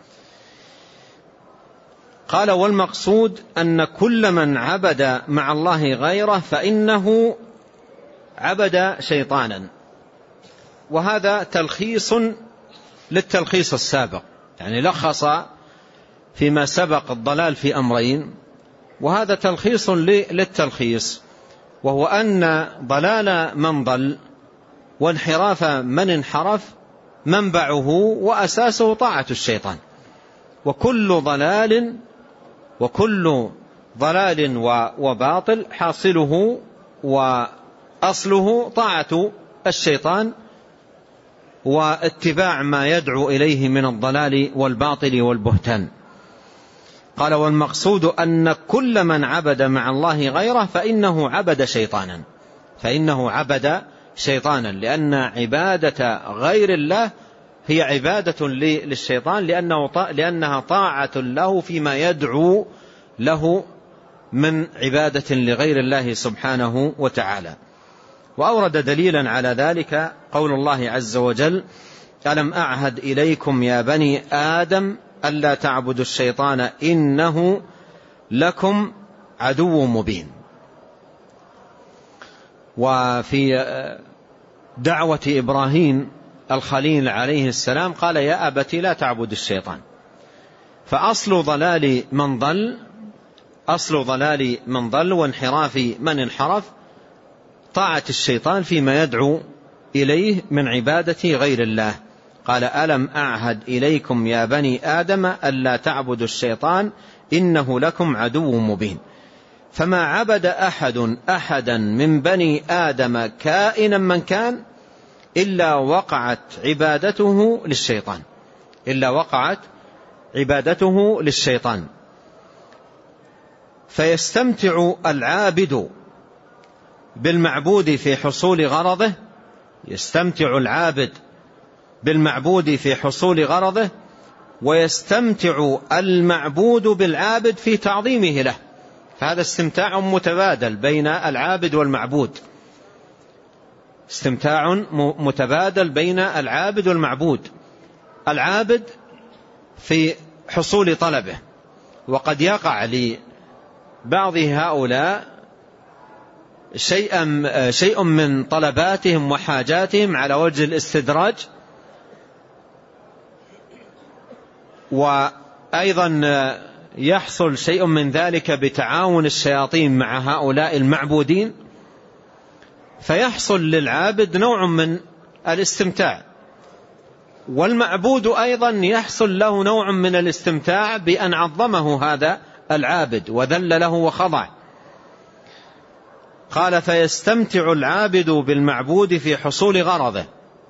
قال: والمقصود أن كل من عبد مع الله غيره فإنه عبد شيطانا. وهذا تلخيص للتلخيص السابق، يعني لخص فيما سبق الضلال في أمرين، وهذا تلخيص للتلخيص، وهو أن ضلال من ضل وانحراف من انحرف منبعه وأساسه طاعة الشيطان، وكل ضلال وكل ضلال وباطل حاصله وأصله طاعة الشيطان واتباع ما يدعو إليه من الضلال والباطل والبهتان. قال: والمقصود أن كل من عبد مع الله غيره فإنه عبد شيطانا، فإنه عبد شيطانا، لأن عبادة غير الله هي عبادة للشيطان، لأنه لأنها طاعة له فيما يدعو له من عبادة لغير الله سبحانه وتعالى. وأورد دليلا على ذلك قول الله عز وجل: ألم أعهد إليكم يا بني آدم ألا تعبدوا الشيطان إنه لكم عدو مبين. وفي دعوة إبراهيم الخليل عليه السلام قال: يا أبت لا تعبد الشيطان. فأصل ضلال من ضل أصل ضلال من ضل وانحراف من انحرف طاعة الشيطان فيما يدعو إليه من عبادة غير الله. قال: ألم أعهد إليكم يا بني آدم ألا تعبدوا الشيطان إنه لكم عدو مبين. فما عبد أحد أحدا من بني آدم كائنا من كان إلا وقعت عبادته للشيطان إلا وقعت عبادته للشيطان فيستمتع العابد بالمعبود في حصول غرضه يستمتع العابد بالمعبود في حصول غرضه ويستمتع المعبود بالعابد في تعظيمه له. فهذا استمتاع متبادل بين العابد والمعبود استمتاع متبادل بين العابد والمعبود. العابد في حصول طلبه، وقد يقع لبعض هؤلاء شيئا شيء من طلباتهم وحاجاتهم على وجه الاستدراج، وأيضا يحصل شيء من ذلك بتعاون الشياطين مع هؤلاء المعبودين، فيحصل للعابد نوع من الاستمتاع والمعبود أيضا يحصل له نوع من الاستمتاع بأن عظمه هذا العابد وذل له وخضع. قال فيستمتع العابد بالمعبود في حصول غرضه،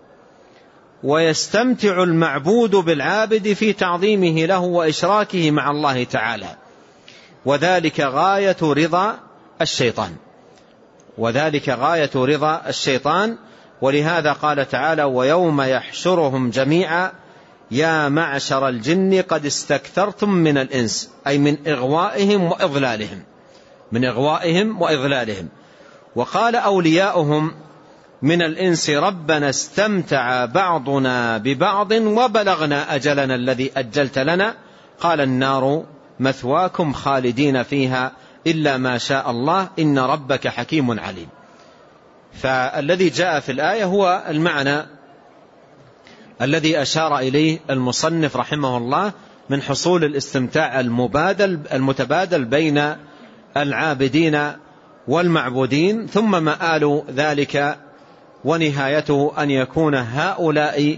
ويستمتع المعبود بالعابد في تعظيمه له وإشراكه مع الله تعالى، وذلك غاية رضا الشيطان وذلك غاية رضا الشيطان ولهذا قال تعالى ويوم يحشرهم جميعا يا معشر الجن قد استكثرتم من الإنس، أي من إغوائهم وإضلالهم من إغوائهم وإضلالهم. وقال أولياؤهم من الإنس ربنا استمتع بعضنا ببعض وبلغنا أجلنا الذي أجلت لنا، قال النار مثواكم خالدين فيها إلا ما شاء الله إن ربك حكيم عليم. فالذي جاء في الآية هو المعنى الذي أشار إليه المصنف رحمه الله من حصول الاستمتاع المبادل المتبادل بين العابدين والمعبودين، ثم مآل ذلك ونهايته أن يكون هؤلاء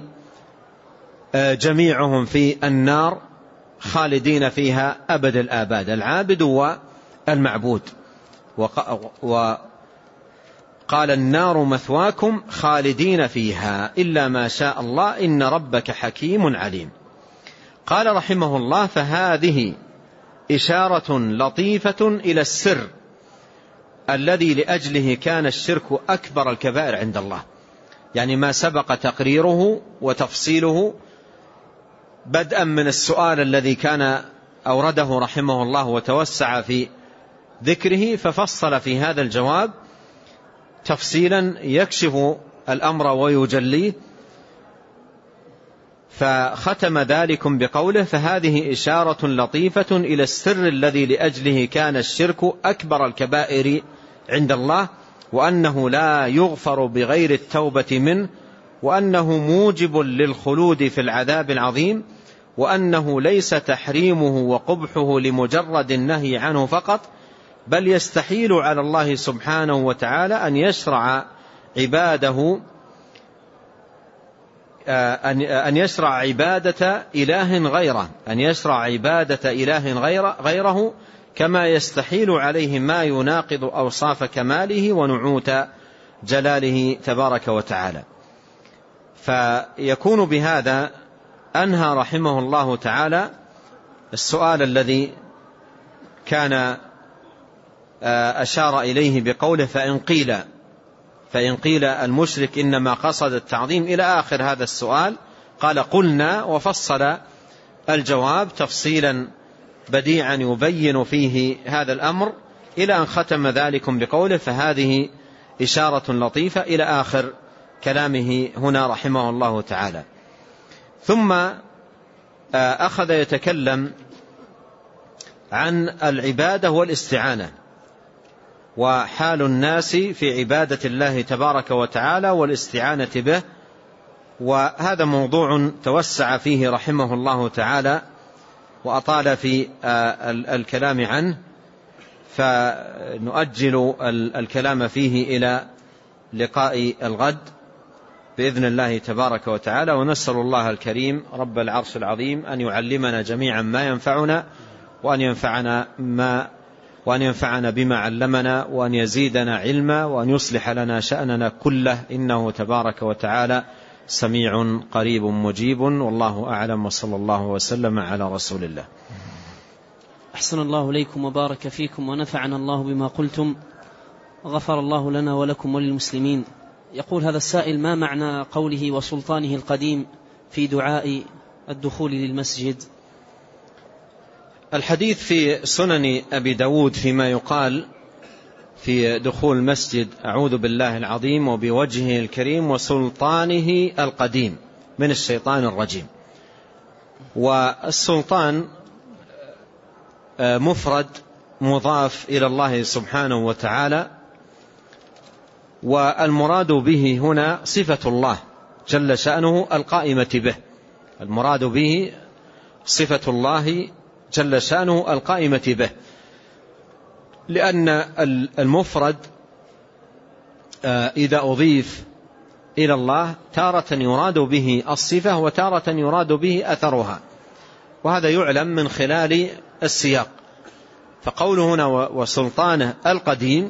جميعهم في النار خالدين فيها أبد الآباد، العابد والمعبود. وقال النار مثواكم خالدين فيها إلا ما شاء الله إن ربك حكيم عليم. قال رحمه الله فهذه إشارة لطيفة إلى السر الذي لأجله كان الشرك أكبر الكبائر عند الله، يعني ما سبق تقريره وتفصيله بدءا من السؤال الذي كان أورده رحمه الله وتوسع في ذكره، ففصل في هذا الجواب تفصيلا يكشف الأمر ويجليه، فختم ذلكم بقوله فهذه إشارة لطيفة إلى السر الذي لأجله كان الشرك أكبر الكبائر عند الله، وأنه لا يغفر بغير التوبة منه، وأنه موجب للخلود في العذاب العظيم، وأنه ليس تحريمه وقبحه لمجرد النهي عنه فقط، بل يستحيل على الله سبحانه وتعالى أن يشرع عباده أن يشرع عبادة إله غيره أن يشرع عبادة إله غيره, غيره كما يستحيل عليه ما يناقض أوصاف كماله ونعوت جلاله تبارك وتعالى. فيكون بهذا أنهى رحمه الله تعالى السؤال الذي كان أشار إليه بقوله فإن قيل فإن قيل المشرك إنما قصد التعظيم إلى آخر هذا السؤال، قال قلنا، وفصل الجواب تفصيلا بديعا يبين فيه هذا الأمر إلى أن ختم ذلكم بقوله فهذه إشارة لطيفة إلى آخر كلامه هنا رحمه الله تعالى. ثم أخذ يتكلم عن العبادة والاستعانة وحال الناس في عبادة الله تبارك وتعالى والاستعانة به، وهذا موضوع توسع فيه رحمه الله تعالى وأطال في الكلام عنه، فنؤجل الكلام فيه إلى لقاء الغد بإذن الله تبارك وتعالى، ونسأل الله الكريم رب العرش العظيم أن يعلمنا جميعا ما ينفعنا وأن ينفعنا ما وأن ينفعنا بما علمنا وأن يزيدنا علما وأن يصلح لنا شأننا كله، إنه تبارك وتعالى سميع قريب مجيب، والله أعلم، وصلى الله وسلم على رسول الله. أحسن الله إليكم وبارك فيكم ونفعنا الله بما قلتم، غفر الله لنا ولكم وللمسلمين. يقول هذا السائل ما معنى قوله وسلطانه القديم في دعاء الدخول للمسجد؟ الحديث في سنن أبي داود فيما يقال في دخول المسجد أعوذ بالله العظيم وبوجهه الكريم وسلطانه القديم من الشيطان الرجيم. والسلطان مفرد مضاف إلى الله سبحانه وتعالى، والمراد به هنا صفة الله جل شأنه القائمة به، المراد به صفة الله جل شأنه القائمة به، لأن المفرد إذا أضيف إلى الله تارة يراد به الصفة وتارة يراد به أثرها، وهذا يعلم من خلال السياق. فقوله هنا وسلطانه القديم،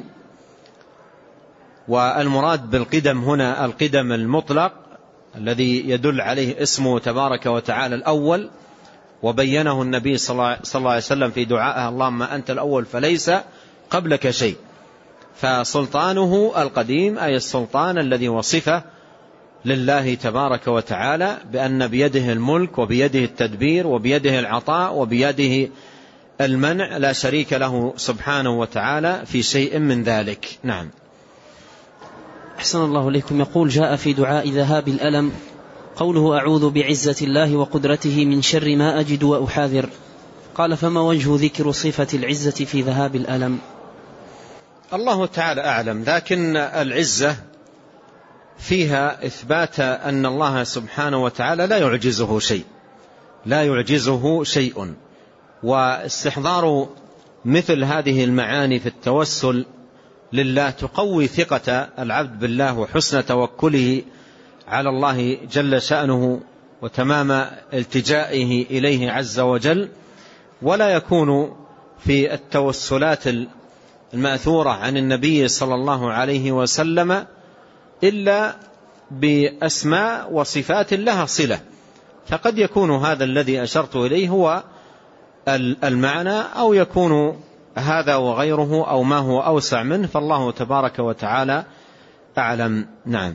والمراد بالقدم هنا القدم المطلق الذي يدل عليه اسمه تبارك وتعالى الأول، وبينه النبي صلى الله عليه وسلم في دعائه اللهم أنت الأول فليس قبلك شيء. فسلطانه القديم أي السلطان الذي وصفه لله تبارك وتعالى بأن بيده الملك وبيده التدبير وبيده العطاء وبيده المنع، لا شريك له سبحانه وتعالى في شيء من ذلك. نعم. أحسن الله إليكم. يقول جاء في دعاء ذهاب الألم قوله أعوذ بعزة الله وقدرته من شر ما أجد وأحاذر، قال فما وجه ذكر صفة العزة في ذهاب الألم؟ الله تعالى أعلم، لكن العزة فيها إثبات أن الله سبحانه وتعالى لا يعجزه شيء، لا يعجزه شيء، واستحضار مثل هذه المعاني في التوسل لله تقوي ثقة العبد بالله وحسن توكله على الله جل شأنه وتمام التجائه إليه عز وجل. ولا يكون في التوسلات المأثورة عن النبي صلى الله عليه وسلم إلا بأسماء وصفات لها صلة، فقد يكون هذا الذي أشرت إليه هو المعنى، أو يكون هذا وغيره أو ما هو أوسع منه، فالله تبارك وتعالى أعلم. نعم.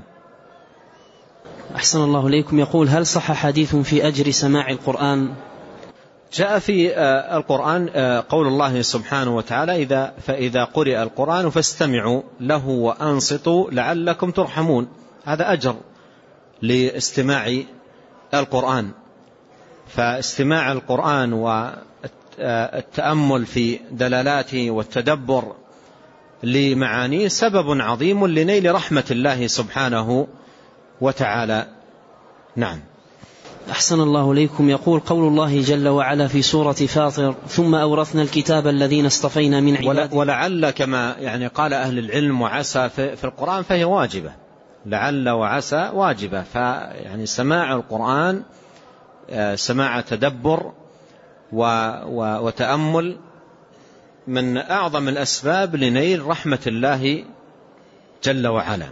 أحسن الله إليكم. يقول هل صح حديث في أجر سماع القرآن؟ جاء في القرآن قول الله سبحانه وتعالى إذا فإذا قرئ القرآن فاستمعوا له وأنصتوا لعلكم ترحمون. هذا أجر لاستماع القرآن، فاستماع القرآن والتأمل في دلالاته والتدبر لمعانيه سبب عظيم لنيل رحمة الله سبحانه وتعالى. نعم. أحسن الله إليكم. يقول قول الله جل وعلا في سورة فاطر ثم أورثنا الكتاب الذين اصطفينا من عبادنا، ولعل كما يعني قال أهل العلم وعسى في القرآن فهي واجبة، لعل وعسى واجبة، فيعني سماع القرآن سماع تدبر وتأمل من أعظم الأسباب لنيل رحمة الله جل وعلا.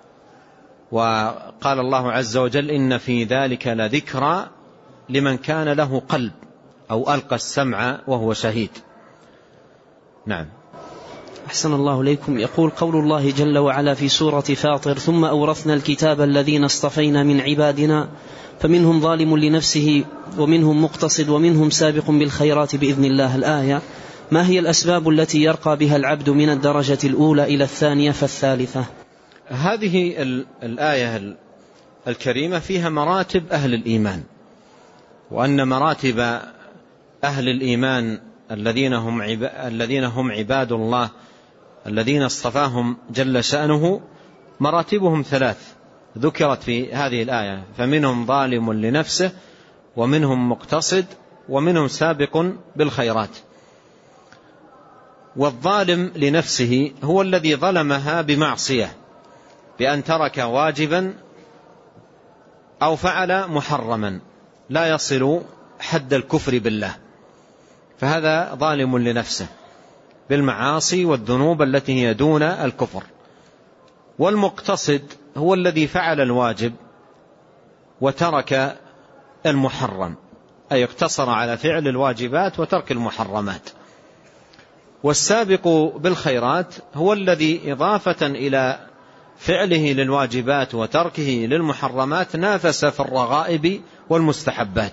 وقال الله عز وجل إن في ذلك لذكرى لمن كان له قلب أو ألقى السمع وهو شهيد. نعم. أحسن الله إليكم. يقول قول الله جل وعلا في سورة فاطر ثم أورثنا الكتاب الذين اصطفينا من عبادنا فمنهم ظالم لنفسه ومنهم مقتصد ومنهم سابق بالخيرات بإذن الله. الآية ما هي الأسباب التي يرقى بها العبد من الدرجة الأولى إلى الثانية فالثالثة؟ هذه الآية الكريمة فيها مراتب أهل الإيمان، وأن مراتب أهل الإيمان الذين هم الذين هم عباد الله الذين اصطفاهم جل شأنه مراتبهم ثلاث ذكرت في هذه الآية، فمنهم ظالم لنفسه ومنهم مقتصد ومنهم سابق بالخيرات. والظالم لنفسه هو الذي ظلمها بمعصية بأن ترك واجبا أو فعل محرما لا يصل حد الكفر بالله، فهذا ظالم لنفسه بالمعاصي والذنوب التي هي دون الكفر. والمقتصد هو الذي فعل الواجب وترك المحرم، أي اقتصر على فعل الواجبات وترك المحرمات. والسابق بالخيرات هو الذي إضافة إلى فعله للواجبات وتركه للمحرمات نافس في الرغائب والمستحبات.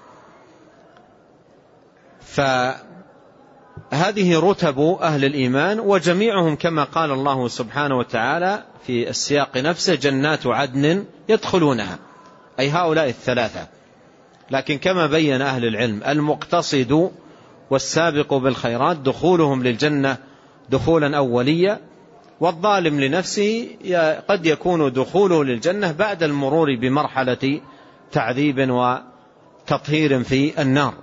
فهذه رتب أهل الإيمان، وجميعهم كما قال الله سبحانه وتعالى في السياق نفسه جنات عدن يدخلونها، أي هؤلاء الثلاثة. لكن كما بين أهل العلم المقتصد والسابق بالخيرات دخولهم للجنة دخولا أوليا، والظالم لنفسه قد يكون دخوله للجنة بعد المرور بمرحلة تعذيب وتطهير في النار،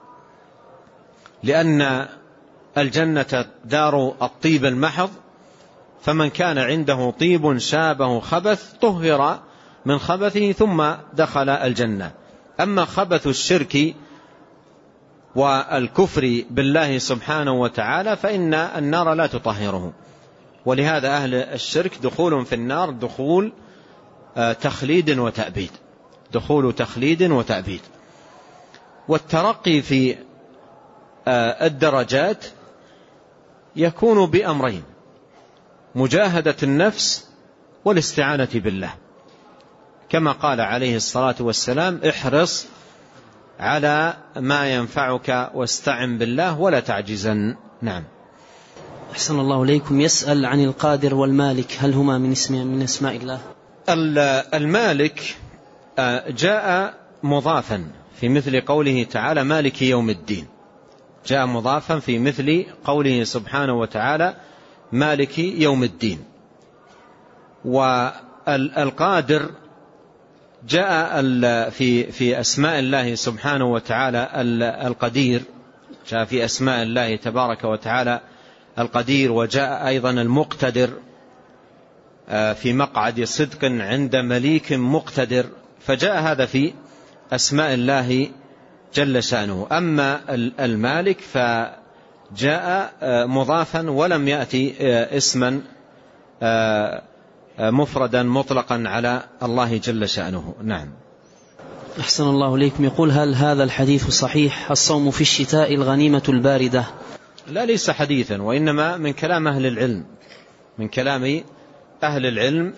لأن الجنة دار الطيب المحض، فمن كان عنده طيب شابه خبث طهر من خبثه ثم دخل الجنة. أما خبث الشرك والكفر بالله سبحانه وتعالى فإن النار لا تطهره، ولهذا أهل الشرك دخول في النار دخول تخليد وتأبيد، دخول تخليد وتأبيد. والترقي في الدرجات يكون بأمرين: مجاهدة النفس والاستعانة بالله، كما قال عليه الصلاة والسلام: احرص على ما ينفعك واستعن بالله ولا تعجزن. نعم. أحسن الله إليكم. يسأل عن القادر والمالك، هل هما من اسم من اسماء الله؟ المالك جاء مضافا في مثل قوله تعالى: مالك يوم الدين، جاء مضافا في مثل قوله سبحانه وتعالى: مالك يوم الدين. والقادر جاء في في أسماء الله سبحانه وتعالى القدير، جاء في أسماء الله تبارك وتعالى القدير، وجاء أيضا المقتدر في مقعد صدق عند مليك مقتدر، فجاء هذا في أسماء الله جل شأنه. أما المالك فجاء مضافا ولم يأتي اسما مفردا مطلقا على الله جل شأنه. نعم. أحسن الله إليكم. يقول: هل هذا الحديث صحيح، الصوم في الشتاء الغنيمة الباردة؟ لا، ليس حديثا، وإنما من كلام أهل العلم، من كلام أهل العلم.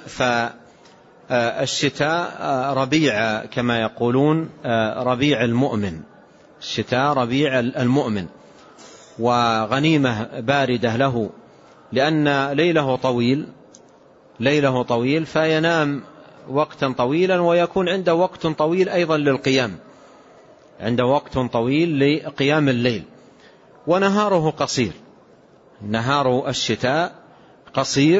فالشتاء ربيع كما يقولون، ربيع المؤمن، الشتاء ربيع المؤمن، وغنيمة باردة له، لأن ليله طويل، ليله طويل فينام وقتا طويلا، ويكون عنده وقت طويل أيضا للقيام، عنده وقت طويل لقيام الليل. ونهاره قصير، نهار الشتاء قصير،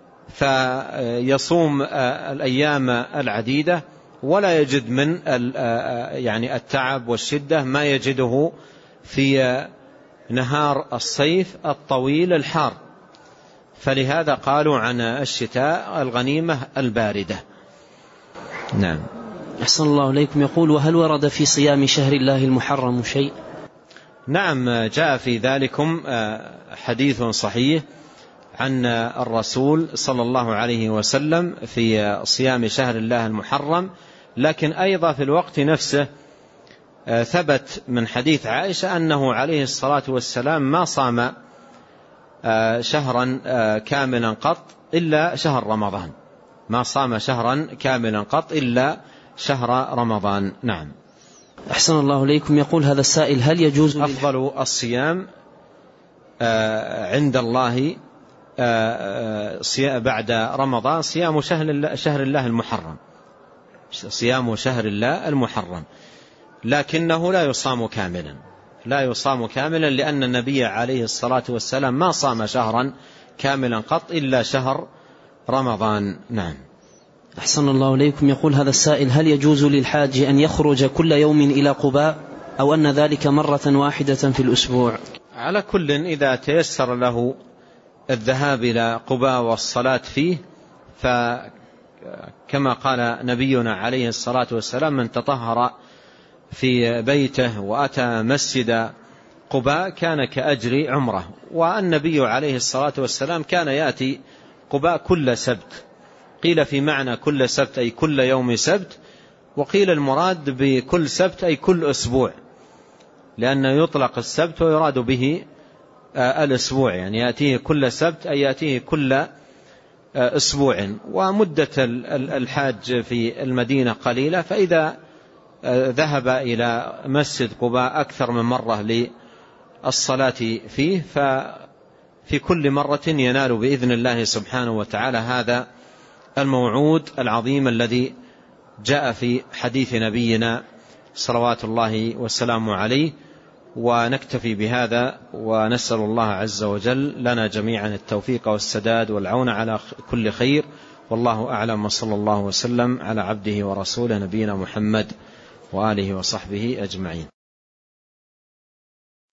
فيصوم الأيام العديدة ولا يجد من يعني التعب والشدة ما يجده في نهار الصيف الطويل الحار. فلهذا قالوا عن الشتاء الغنيمة الباردة. نعم. أحسن الله إليكم. يقول: وهل ورد في صيام شهر الله المحرم شيء؟ نعم، جاء في ذلكم حديث صحيح عن الرسول صلى الله عليه وسلم في صيام شهر الله المحرم، لكن أيضا في الوقت نفسه ثبت من حديث عائشة أنه عليه الصلاة والسلام ما صام شهرا كاملا قط إلا شهر رمضان، ما صام شهرا كاملا قط إلا شهر رمضان. نعم. أحسن الله إليكم. يقول هذا السائل: هل يجوز أفضل الصيام عند الله بعد رمضان صيام شهر الله المحرم، صيام شهر الله المحرم، لكنه لا يصام كاملا، لا يصام كاملا، لأن النبي عليه الصلاة والسلام ما صام شهرا كاملا قط إلا شهر رمضان. نعم. أحسن الله إليكم. يقول هذا السائل: هل يجوز للحاج أن يخرج كل يوم إلى قباء، أو أن ذلك مرة واحدة في الأسبوع؟ على كل، إذا تيسر له الذهاب إلى قباء والصلاة فيه، فكما قال نبينا عليه الصلاة والسلام: من تطهر في بيته وأتى مسجد قباء كان كأجر عمره. والنبي عليه الصلاة والسلام كان يأتي قباء كل سبت، قيل في معنى كل سبت أي كل يوم سبت، وقيل المراد بكل سبت أي كل أسبوع، لأنه يطلق السبت ويراد به الأسبوع، يعني يأتيه كل سبت أي يأتيه كل أسبوع. ومدة الحاج في المدينة قليلة، فإذا ذهب إلى مسجد قباء أكثر من مرة للصلاة فيه، ففي كل مرة ينال بإذن الله سبحانه وتعالى هذا الموعود العظيم الذي جاء في حديث نبينا صلوات الله والسلام عليه. ونكتفي بهذا، ونسأل الله عز وجل لنا جميعا التوفيق والسداد والعون على كل خير، والله أعلم، وصلى الله وسلم على عبده ورسوله نبينا محمد وآله وصحبه أجمعين.